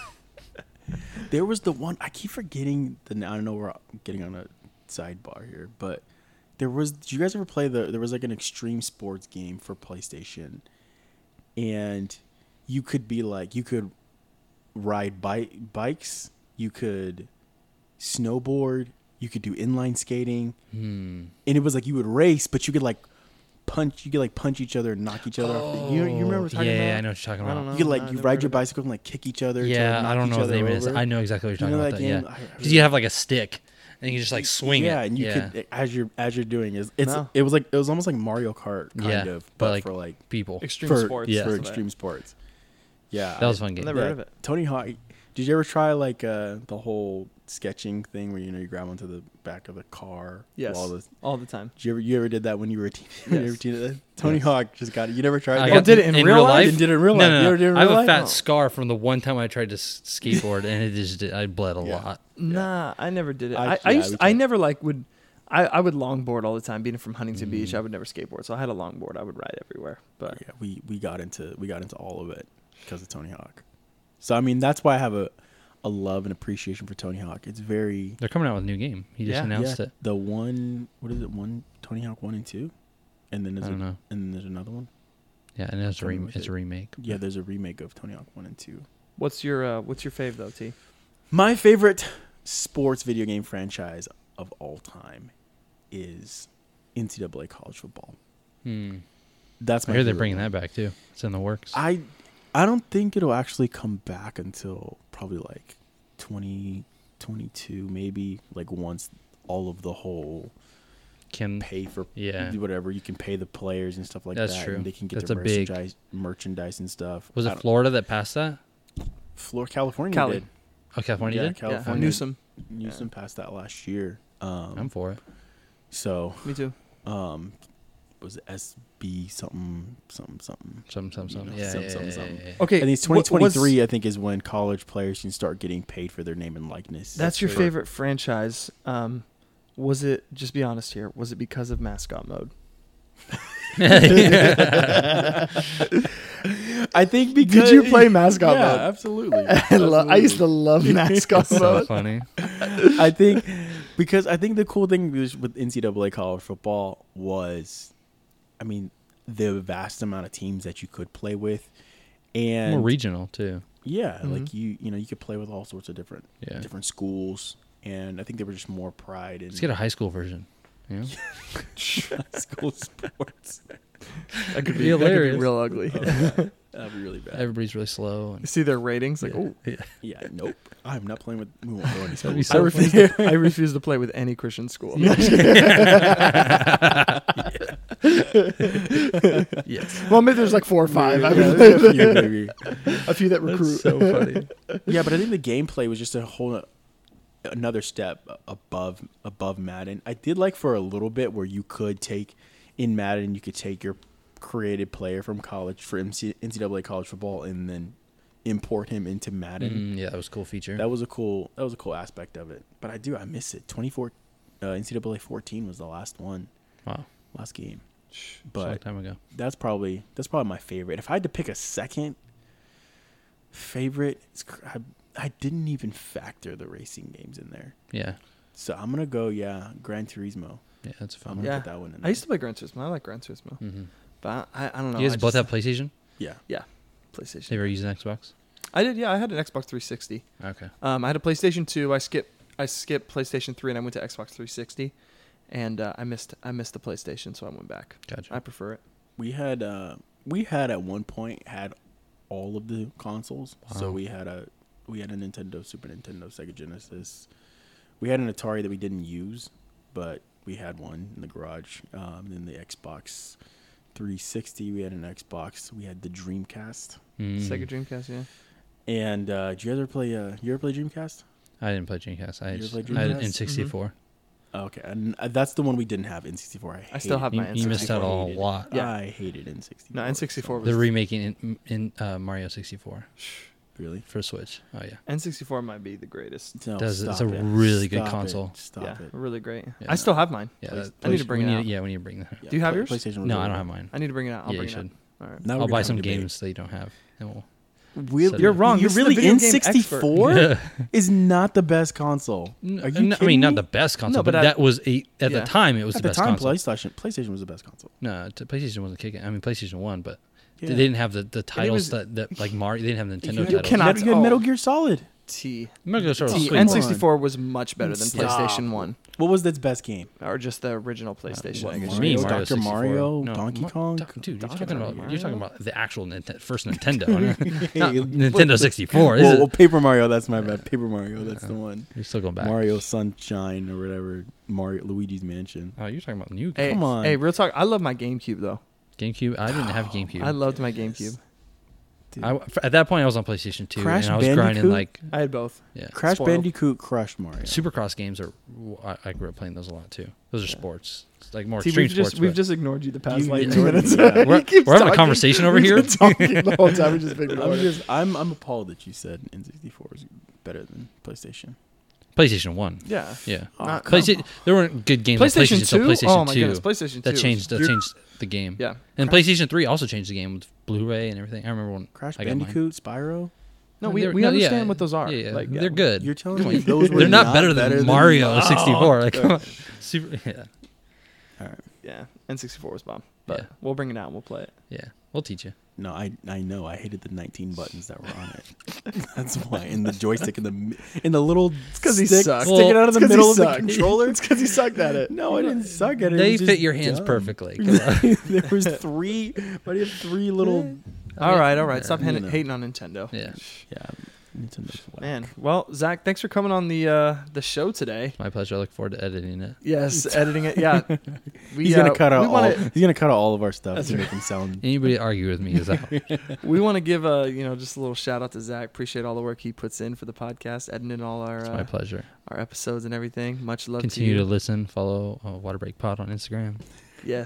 [SPEAKER 1] There was the one I keep forgetting. I don't know we're getting on a sidebar here, but there was. Did you guys ever play there was like an extreme sports game for PlayStation, and you could ride bikes, you could snowboard, you could do inline skating, and it was like you would race, but you could like punch each other and knock each other off. You remember what I'm talking about?
[SPEAKER 3] Yeah, I know what you're talking
[SPEAKER 2] I don't
[SPEAKER 3] about.
[SPEAKER 2] know.
[SPEAKER 1] You could
[SPEAKER 2] I
[SPEAKER 1] like
[SPEAKER 2] never
[SPEAKER 1] you
[SPEAKER 2] heard
[SPEAKER 1] ride your
[SPEAKER 2] of it.
[SPEAKER 1] bicycle and like kick each other.
[SPEAKER 3] Yeah,
[SPEAKER 1] to knock
[SPEAKER 3] I don't
[SPEAKER 1] each
[SPEAKER 3] know what the
[SPEAKER 1] other
[SPEAKER 3] name is.
[SPEAKER 1] over.
[SPEAKER 3] I know exactly what you're
[SPEAKER 1] You
[SPEAKER 3] talking
[SPEAKER 1] know
[SPEAKER 3] about.
[SPEAKER 1] that
[SPEAKER 3] Yeah,
[SPEAKER 1] game?
[SPEAKER 3] because you have like a stick and you just like swing it.
[SPEAKER 1] Yeah, and you could as you're doing it
[SPEAKER 2] No.
[SPEAKER 1] it was almost like Mario Kart kind
[SPEAKER 3] Yeah,
[SPEAKER 1] of,
[SPEAKER 3] but,
[SPEAKER 1] but
[SPEAKER 3] like,
[SPEAKER 1] for like
[SPEAKER 3] People.
[SPEAKER 2] Extreme
[SPEAKER 1] for,
[SPEAKER 2] sports.
[SPEAKER 3] yeah.
[SPEAKER 1] for
[SPEAKER 2] that's what
[SPEAKER 1] extreme sports. Yeah,
[SPEAKER 3] That was a fun game.
[SPEAKER 2] Never heard of it.
[SPEAKER 1] Tony Hawk. Did you ever try like the whole sketching thing where you grab onto the back of the car?
[SPEAKER 2] Yes.
[SPEAKER 1] while
[SPEAKER 2] all the time.
[SPEAKER 1] you ever did that when you were a teen? when you were a
[SPEAKER 2] Yes.
[SPEAKER 1] teen? Tony Hawk just got it. You never tried
[SPEAKER 3] I
[SPEAKER 1] that?
[SPEAKER 3] got
[SPEAKER 2] did it in real life?
[SPEAKER 1] You did it in real
[SPEAKER 3] No,
[SPEAKER 1] life.
[SPEAKER 3] no,
[SPEAKER 1] You ever did it in
[SPEAKER 3] I have
[SPEAKER 1] real
[SPEAKER 3] a
[SPEAKER 1] life?
[SPEAKER 3] fat
[SPEAKER 2] No.
[SPEAKER 3] scar from the one time I tried to skateboard, and it just I bled a
[SPEAKER 1] Yeah.
[SPEAKER 3] lot.
[SPEAKER 2] Nah, I never did it.
[SPEAKER 1] I-
[SPEAKER 2] I
[SPEAKER 1] yeah, we
[SPEAKER 2] I
[SPEAKER 1] tried.
[SPEAKER 2] never like would. I would longboard all the time. Being from Huntington Beach, I would never skateboard. So I had a longboard. I would ride everywhere. But
[SPEAKER 1] Yeah, we got into all of it because of Tony Hawk. So I mean that's why I have a love and appreciation for Tony Hawk. It's very
[SPEAKER 3] They're coming out with a new game. He just
[SPEAKER 2] Yeah.
[SPEAKER 3] announced it.
[SPEAKER 1] The one, what is it? One Tony Hawk 1 and 2, and then
[SPEAKER 3] I don't know.
[SPEAKER 1] and then there's another one.
[SPEAKER 3] Yeah, and it's
[SPEAKER 1] Coming with
[SPEAKER 3] it's
[SPEAKER 1] it.
[SPEAKER 3] a remake.
[SPEAKER 1] Yeah, there's a remake of Tony Hawk 1 and 2.
[SPEAKER 2] what's your fave though, T?
[SPEAKER 1] My favorite sports video game franchise of all time is NCAA college football. That's
[SPEAKER 3] I
[SPEAKER 1] my
[SPEAKER 3] hear they're
[SPEAKER 1] favorite
[SPEAKER 3] bringing
[SPEAKER 1] one.
[SPEAKER 3] that back too. It's in the works.
[SPEAKER 1] I don't think it'll actually come back until probably like 2022, maybe, like once all of the whole
[SPEAKER 3] Can
[SPEAKER 1] pay for
[SPEAKER 3] Yeah.
[SPEAKER 1] whatever you can pay the players and stuff like
[SPEAKER 3] That's
[SPEAKER 1] that,
[SPEAKER 3] true.
[SPEAKER 1] and they can get
[SPEAKER 3] That's
[SPEAKER 1] their
[SPEAKER 3] a big-
[SPEAKER 1] merchandise and stuff.
[SPEAKER 3] was
[SPEAKER 1] I
[SPEAKER 3] it
[SPEAKER 1] don't-
[SPEAKER 3] Florida that passed that?
[SPEAKER 1] California
[SPEAKER 2] Cali.
[SPEAKER 1] did.
[SPEAKER 3] Oh, California
[SPEAKER 1] Yeah,
[SPEAKER 3] did.
[SPEAKER 1] California.
[SPEAKER 2] Newsom.
[SPEAKER 1] Newsom passed that last year.
[SPEAKER 3] I'm for it.
[SPEAKER 1] So
[SPEAKER 2] Me too.
[SPEAKER 1] was it SB something.
[SPEAKER 3] Something.
[SPEAKER 1] Yeah,
[SPEAKER 3] Yeah.
[SPEAKER 1] something.
[SPEAKER 2] Okay,
[SPEAKER 1] I think it's 2023. I think is when college players can start getting paid for their name and likeness.
[SPEAKER 2] That's your favorite franchise. Was it? Just be honest here. Was it because of mascot mode?
[SPEAKER 1] I think because
[SPEAKER 2] Did you play mascot
[SPEAKER 1] yeah,
[SPEAKER 2] mode?
[SPEAKER 1] absolutely.
[SPEAKER 2] I used to love mascot
[SPEAKER 3] So
[SPEAKER 2] mode.
[SPEAKER 3] funny.
[SPEAKER 1] I think because I think the cool thing with NCAA college football was, I mean, the vast amount of teams that you could play with, and
[SPEAKER 3] More regional too.
[SPEAKER 1] yeah,
[SPEAKER 2] Mhm.
[SPEAKER 1] like you could play with all sorts of different schools, and I think there was just more pride in
[SPEAKER 3] Let's get a high school version. You know?
[SPEAKER 1] school sports.
[SPEAKER 2] That could
[SPEAKER 3] Be
[SPEAKER 2] be
[SPEAKER 3] hilarious.
[SPEAKER 2] real ugly.
[SPEAKER 1] That'd be really bad.
[SPEAKER 3] Everybody's really slow.
[SPEAKER 2] You
[SPEAKER 3] And
[SPEAKER 2] see their ratings, like, oh,
[SPEAKER 1] Yeah, nope. I'm not playing with. We won't go any
[SPEAKER 3] That'd be
[SPEAKER 1] schools.
[SPEAKER 3] so
[SPEAKER 2] I refuse to play with any Christian school.
[SPEAKER 3] yes.
[SPEAKER 2] Well, maybe there's like 4 or 5. I mean,
[SPEAKER 1] there's a few, maybe.
[SPEAKER 2] a few that recruit.
[SPEAKER 3] So funny.
[SPEAKER 1] Yeah, but I think the gameplay was just a whole another step above Madden. I did like for a little bit where you could take in Madden, you could take your created player from college for NCAA college football and then import him into Madden.
[SPEAKER 3] Yeah, that was a cool feature.
[SPEAKER 1] That was a cool aspect of it. But I miss it. NCAA 14 was the last one.
[SPEAKER 3] Wow.
[SPEAKER 1] Last game.
[SPEAKER 3] It's a long
[SPEAKER 1] But
[SPEAKER 3] time ago.
[SPEAKER 1] that's probably my favorite. If I had to pick a second favorite, I didn't even factor the racing games in there.
[SPEAKER 3] Yeah.
[SPEAKER 1] So I'm gonna go, Gran Turismo.
[SPEAKER 3] Yeah, that's
[SPEAKER 1] I'm
[SPEAKER 3] fun.
[SPEAKER 1] gonna
[SPEAKER 2] Yeah.
[SPEAKER 1] put that one in
[SPEAKER 2] I
[SPEAKER 1] there.
[SPEAKER 2] used to play Gran Turismo. I like Gran Turismo.
[SPEAKER 3] Mm-hmm.
[SPEAKER 2] But I don't know.
[SPEAKER 3] You guys
[SPEAKER 2] I
[SPEAKER 3] both
[SPEAKER 2] just-
[SPEAKER 3] have PlayStation?
[SPEAKER 1] Yeah.
[SPEAKER 2] PlayStation.
[SPEAKER 3] Have you ever used an Xbox?
[SPEAKER 2] I did, yeah. I had an Xbox 360.
[SPEAKER 3] Okay.
[SPEAKER 2] I had a PlayStation 2. I skipped PlayStation 3 and I went to Xbox 360. And I missed the PlayStation, so I went back.
[SPEAKER 3] Gotcha.
[SPEAKER 2] I prefer it.
[SPEAKER 1] We had at one point had all of the consoles. So
[SPEAKER 3] Wow.
[SPEAKER 1] we had a Nintendo, Super Nintendo, Sega Genesis. We had an Atari that we didn't use, but we had one in the garage. Then the Xbox 360, we had an Xbox. We had the Dreamcast.
[SPEAKER 2] Sega Dreamcast, yeah.
[SPEAKER 1] And did you ever play Dreamcast?
[SPEAKER 3] I didn't play Dreamcast. I
[SPEAKER 1] You ever played
[SPEAKER 3] I had
[SPEAKER 1] Dreamcast?
[SPEAKER 3] N64.
[SPEAKER 1] Oh, okay, and that's the one we didn't have. N64.
[SPEAKER 2] I still have my
[SPEAKER 3] You missed out on a
[SPEAKER 1] Hated it.
[SPEAKER 3] lot.
[SPEAKER 2] Yeah.
[SPEAKER 1] I hated N64.
[SPEAKER 2] No, N64 was
[SPEAKER 3] They're remaking in Mario 64
[SPEAKER 1] really.
[SPEAKER 3] for Switch. Oh yeah.
[SPEAKER 2] N64 might be the greatest.
[SPEAKER 1] No,
[SPEAKER 3] It's a
[SPEAKER 1] stop it.
[SPEAKER 3] really good
[SPEAKER 1] Stop it.
[SPEAKER 3] console.
[SPEAKER 1] Stop
[SPEAKER 2] Yeah,
[SPEAKER 1] it.
[SPEAKER 2] really great.
[SPEAKER 3] Yeah.
[SPEAKER 2] I still have mine.
[SPEAKER 3] Yeah.
[SPEAKER 2] I need to bring it out.
[SPEAKER 3] Yeah, we need to bring that.
[SPEAKER 1] Yeah,
[SPEAKER 2] Do you have yours?
[SPEAKER 1] PlayStation was
[SPEAKER 3] No,
[SPEAKER 1] really
[SPEAKER 3] I don't
[SPEAKER 1] good.
[SPEAKER 3] have mine.
[SPEAKER 2] I need to bring it out. I'll
[SPEAKER 3] Yeah, you
[SPEAKER 2] bring it out.
[SPEAKER 3] should.
[SPEAKER 2] All right.
[SPEAKER 1] Now we're
[SPEAKER 3] I'll
[SPEAKER 1] gonna
[SPEAKER 3] buy
[SPEAKER 1] have a
[SPEAKER 3] some
[SPEAKER 1] debate.
[SPEAKER 3] games that you don't have. And we'll
[SPEAKER 1] You're wrong.
[SPEAKER 2] You're
[SPEAKER 1] You're
[SPEAKER 2] the
[SPEAKER 1] really
[SPEAKER 2] video game expert.
[SPEAKER 1] N64 is not the best console. Are you
[SPEAKER 3] I
[SPEAKER 1] kidding
[SPEAKER 3] mean, not
[SPEAKER 1] me?
[SPEAKER 3] the best console,
[SPEAKER 2] No,
[SPEAKER 3] but
[SPEAKER 2] but
[SPEAKER 3] that was at
[SPEAKER 2] yeah.
[SPEAKER 3] the time it was
[SPEAKER 1] At
[SPEAKER 3] the
[SPEAKER 1] the
[SPEAKER 3] best
[SPEAKER 1] time,
[SPEAKER 3] console.
[SPEAKER 1] PlayStation was the best console.
[SPEAKER 3] No, PlayStation wasn't kicking. I mean, PlayStation won, but
[SPEAKER 1] Yeah.
[SPEAKER 3] they didn't have the titles
[SPEAKER 2] was-
[SPEAKER 3] that like Mario. They didn't have Nintendo
[SPEAKER 1] You
[SPEAKER 3] titles.
[SPEAKER 2] cannot-
[SPEAKER 1] you had Metal
[SPEAKER 2] oh.
[SPEAKER 1] Gear Solid.
[SPEAKER 3] Metal Gear Solid was
[SPEAKER 2] T.
[SPEAKER 3] sweet.
[SPEAKER 2] N64 was much better than
[SPEAKER 1] Stop.
[SPEAKER 2] PlayStation 1.
[SPEAKER 1] What was its best game?
[SPEAKER 2] Or just the original PlayStation,
[SPEAKER 1] what,
[SPEAKER 2] I guess.
[SPEAKER 3] To me,
[SPEAKER 1] Mario,
[SPEAKER 3] Mario
[SPEAKER 1] Dr.
[SPEAKER 3] 64.
[SPEAKER 1] Mario,
[SPEAKER 3] No,
[SPEAKER 1] Donkey Kong?
[SPEAKER 3] Dude,
[SPEAKER 2] Donkey
[SPEAKER 3] you're talking
[SPEAKER 2] Kong.
[SPEAKER 3] about the actual first Nintendo, not Nintendo 64. This
[SPEAKER 1] Well,
[SPEAKER 3] is-
[SPEAKER 1] Paper Mario, that's my bad. Paper Mario, that's the one.
[SPEAKER 3] you're still going back.
[SPEAKER 1] Mario Sunshine or whatever. Luigi's Mansion.
[SPEAKER 3] Oh, you're talking about new
[SPEAKER 2] Hey,
[SPEAKER 1] Come on.
[SPEAKER 2] Hey, real talk. I love my GameCube, though.
[SPEAKER 3] GameCube. I didn't have GameCube.
[SPEAKER 2] I loved my GameCube.
[SPEAKER 1] Dude.
[SPEAKER 3] At that point, I was on PlayStation 2,
[SPEAKER 1] Crash
[SPEAKER 3] and I was grinding
[SPEAKER 1] Bandicoot?
[SPEAKER 3] like
[SPEAKER 2] I had both.
[SPEAKER 1] Crash
[SPEAKER 2] Spoiled.
[SPEAKER 1] Bandicoot crushed Mario.
[SPEAKER 3] Supercross games are. I grew up playing those a lot too. Those are sports. It's like more
[SPEAKER 2] See,
[SPEAKER 3] extreme
[SPEAKER 2] we've just
[SPEAKER 3] sports.
[SPEAKER 2] we've
[SPEAKER 3] but
[SPEAKER 2] just ignored you the past
[SPEAKER 1] You-
[SPEAKER 2] like
[SPEAKER 1] you
[SPEAKER 2] 2
[SPEAKER 1] ignored
[SPEAKER 2] minutes.
[SPEAKER 1] me, yeah.
[SPEAKER 3] we're,
[SPEAKER 2] He keeps
[SPEAKER 3] we're having a
[SPEAKER 2] talking.
[SPEAKER 3] conversation over
[SPEAKER 2] We've
[SPEAKER 3] here.
[SPEAKER 2] been talking the whole time. We just ignored it.
[SPEAKER 1] I'm appalled that you said N64 is better than PlayStation.
[SPEAKER 3] PlayStation 1.
[SPEAKER 2] Yeah.
[SPEAKER 3] Yeah.
[SPEAKER 1] Oh,
[SPEAKER 2] Not-
[SPEAKER 1] come
[SPEAKER 3] PlayStation, there weren't good games on
[SPEAKER 2] PlayStation
[SPEAKER 3] PlayStation
[SPEAKER 2] 2?
[SPEAKER 3] until PlayStation
[SPEAKER 2] Oh my
[SPEAKER 3] 2.
[SPEAKER 2] goodness, PlayStation 2.
[SPEAKER 3] That changed the game.
[SPEAKER 2] Yeah.
[SPEAKER 3] And PlayStation 3 also changed the game with Blu-ray and everything. I remember when
[SPEAKER 1] Crash
[SPEAKER 3] I got mine.
[SPEAKER 1] Bandicoot, Spyro.
[SPEAKER 2] No, we
[SPEAKER 3] They're-
[SPEAKER 2] understand
[SPEAKER 3] yeah,
[SPEAKER 2] what those are.
[SPEAKER 3] Yeah,
[SPEAKER 2] Like,
[SPEAKER 3] they're good.
[SPEAKER 1] You're telling me those were
[SPEAKER 3] They're not better than Mario 64. Like, come on. Super, yeah,
[SPEAKER 1] All right.
[SPEAKER 2] Yeah, N64 was bomb. But
[SPEAKER 3] Yeah.
[SPEAKER 2] we'll bring it out. We'll play it.
[SPEAKER 3] yeah. We'll teach you.
[SPEAKER 1] No, I know. I hated the 19 buttons that were on it. That's why. And the joystick in the little
[SPEAKER 2] because he
[SPEAKER 1] stick
[SPEAKER 2] sucked.
[SPEAKER 1] sticking out of the
[SPEAKER 2] It's 'cause he
[SPEAKER 1] middle of the
[SPEAKER 2] sucked.
[SPEAKER 1] controller.
[SPEAKER 2] It's because he sucked at it.
[SPEAKER 1] No, I didn't suck at it.
[SPEAKER 3] They
[SPEAKER 1] It was
[SPEAKER 3] fit
[SPEAKER 1] just
[SPEAKER 3] your hands
[SPEAKER 1] dumb.
[SPEAKER 3] perfectly. Come on.
[SPEAKER 1] There was three. Why do you have three little?
[SPEAKER 2] All right. Stop
[SPEAKER 1] you know.
[SPEAKER 2] hating on Nintendo.
[SPEAKER 3] Yeah.
[SPEAKER 1] Yeah, Nintendo's whack.
[SPEAKER 2] Man, well, Zach, thanks for coming on the show today.
[SPEAKER 3] My pleasure. I look forward to editing it.
[SPEAKER 2] Yes, editing it. Yeah,
[SPEAKER 1] He's gonna cut out
[SPEAKER 2] we
[SPEAKER 1] all.
[SPEAKER 2] wanna-
[SPEAKER 1] He's gonna cut out all of our stuff
[SPEAKER 2] That's
[SPEAKER 1] to
[SPEAKER 2] right.
[SPEAKER 1] make him sound.
[SPEAKER 3] Anybody argue with me is out.
[SPEAKER 2] We want to give just a little shout out to Zach. Appreciate all the work he puts in for the podcast, editing all
[SPEAKER 3] It's my
[SPEAKER 2] our
[SPEAKER 3] pleasure.
[SPEAKER 2] episodes and everything. Much love
[SPEAKER 3] Continue
[SPEAKER 2] to
[SPEAKER 3] to
[SPEAKER 2] you.
[SPEAKER 3] listen. Follow Water Break Pod on Instagram.
[SPEAKER 2] Yes.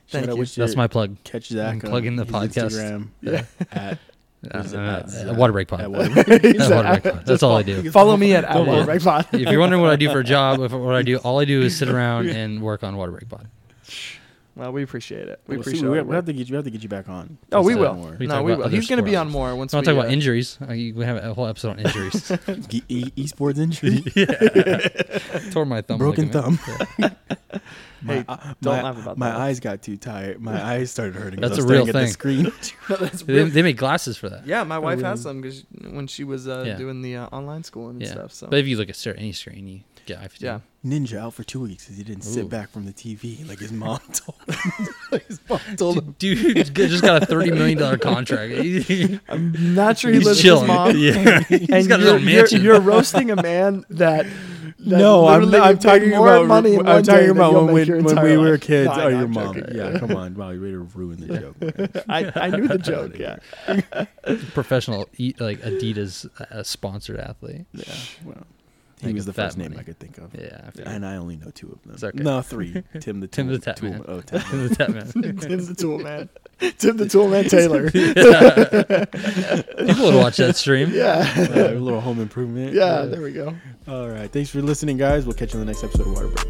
[SPEAKER 2] Thank you.
[SPEAKER 3] That's my plug.
[SPEAKER 1] Catch Zach.
[SPEAKER 3] I'm plugging the
[SPEAKER 1] his
[SPEAKER 3] podcast.
[SPEAKER 1] Instagram. At
[SPEAKER 3] Water Break Pod.
[SPEAKER 1] At Water Break.
[SPEAKER 3] Water Break Pod. That's all I do.
[SPEAKER 2] Follow me at Water Break Pod.
[SPEAKER 3] If you're wondering what I do for a job, all I do is sit around and work on Water Break Pod.
[SPEAKER 2] Well, we appreciate it. We
[SPEAKER 1] We'll
[SPEAKER 2] appreciate
[SPEAKER 1] see.
[SPEAKER 2] it.
[SPEAKER 1] We have to get you back on.
[SPEAKER 2] Oh, we
[SPEAKER 1] Say
[SPEAKER 2] will.
[SPEAKER 1] more.
[SPEAKER 3] We
[SPEAKER 2] No,
[SPEAKER 3] talk
[SPEAKER 2] we
[SPEAKER 3] about
[SPEAKER 2] will.
[SPEAKER 3] other
[SPEAKER 2] He's going to be
[SPEAKER 3] sports.
[SPEAKER 2] on more once
[SPEAKER 3] I'll
[SPEAKER 2] we
[SPEAKER 3] talk about injuries. We have a whole episode on injuries.
[SPEAKER 1] Esports injury.
[SPEAKER 3] Tore my thumb.
[SPEAKER 1] Broken
[SPEAKER 3] ligament.
[SPEAKER 1] thumb.
[SPEAKER 2] Hey, don't laugh about
[SPEAKER 1] my
[SPEAKER 2] that.
[SPEAKER 1] eyes got too tired. My eyes started hurting.
[SPEAKER 3] That's
[SPEAKER 1] I was
[SPEAKER 3] a real
[SPEAKER 1] staring at the
[SPEAKER 3] thing.
[SPEAKER 1] screen.
[SPEAKER 3] They make glasses for that.
[SPEAKER 2] Yeah, my wife
[SPEAKER 1] really?
[SPEAKER 2] has some because when she was doing the online schooling and
[SPEAKER 3] Yeah.
[SPEAKER 2] stuff. So
[SPEAKER 3] But if you look at any screen, you get eye fatigue.
[SPEAKER 2] yeah,
[SPEAKER 1] Ninja out for 2 weeks because he didn't sit
[SPEAKER 3] Ooh.
[SPEAKER 1] back from the TV like his mom told him. His mom told him.
[SPEAKER 3] Dude just got a $30 million contract.
[SPEAKER 2] I'm not sure he
[SPEAKER 3] He's
[SPEAKER 2] lives
[SPEAKER 3] chilling.
[SPEAKER 2] with his mom.
[SPEAKER 3] Yeah. He's got his own mansion.
[SPEAKER 2] You're roasting a man that
[SPEAKER 1] No, I'm
[SPEAKER 2] literally
[SPEAKER 1] talking
[SPEAKER 2] made more
[SPEAKER 1] about
[SPEAKER 2] money in
[SPEAKER 1] I'm
[SPEAKER 2] one day
[SPEAKER 1] talking
[SPEAKER 2] than
[SPEAKER 1] about
[SPEAKER 2] you'll
[SPEAKER 1] when
[SPEAKER 2] make your
[SPEAKER 1] we
[SPEAKER 2] entire
[SPEAKER 1] were
[SPEAKER 2] life.
[SPEAKER 1] kids.
[SPEAKER 2] No,
[SPEAKER 1] Oh,
[SPEAKER 2] no,
[SPEAKER 1] your
[SPEAKER 2] I'm
[SPEAKER 1] mom.
[SPEAKER 2] joking.
[SPEAKER 1] Yeah, come on. Wow, you're ready to ruin the joke.
[SPEAKER 2] I knew the joke. Yeah.
[SPEAKER 3] Professional Adidas sponsored athlete.
[SPEAKER 1] Yeah, well, he
[SPEAKER 3] Make
[SPEAKER 1] was
[SPEAKER 3] it
[SPEAKER 1] the
[SPEAKER 3] fat
[SPEAKER 1] first name
[SPEAKER 3] money.
[SPEAKER 1] I could think of.
[SPEAKER 3] Yeah.
[SPEAKER 1] And I only know 2 of them.
[SPEAKER 3] It's okay.
[SPEAKER 1] No, 3. Tim the
[SPEAKER 3] Tim the
[SPEAKER 1] Tool-
[SPEAKER 3] Tap
[SPEAKER 1] Tool-
[SPEAKER 3] Man.
[SPEAKER 1] Oh, Tap
[SPEAKER 3] Tim
[SPEAKER 1] Man.
[SPEAKER 3] the Tap Man.
[SPEAKER 2] Tim the Tool Man. Tim the Tool Man Taylor.
[SPEAKER 3] People would watch that stream.
[SPEAKER 2] Yeah.
[SPEAKER 1] A little home improvement.
[SPEAKER 2] Yeah. There we go.
[SPEAKER 1] All right. Thanks for listening, guys. We'll catch you on the next episode of Water Break.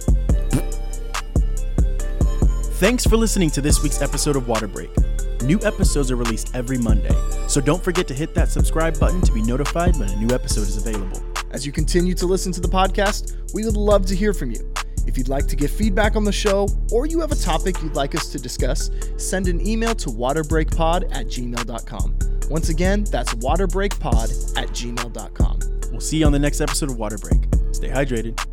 [SPEAKER 1] Thanks for listening to this week's episode of Water Break. New episodes are released every Monday, so don't forget to hit that subscribe button to be notified when a new episode is available.
[SPEAKER 2] As you continue to listen to the podcast, we would love to hear from you. If you'd like to give feedback on the show, or you have a topic you'd like us to discuss, send an email to waterbreakpod@gmail.com. Once again, that's waterbreakpod@gmail.com.
[SPEAKER 1] We'll see you on the next episode of Water Break. Stay hydrated.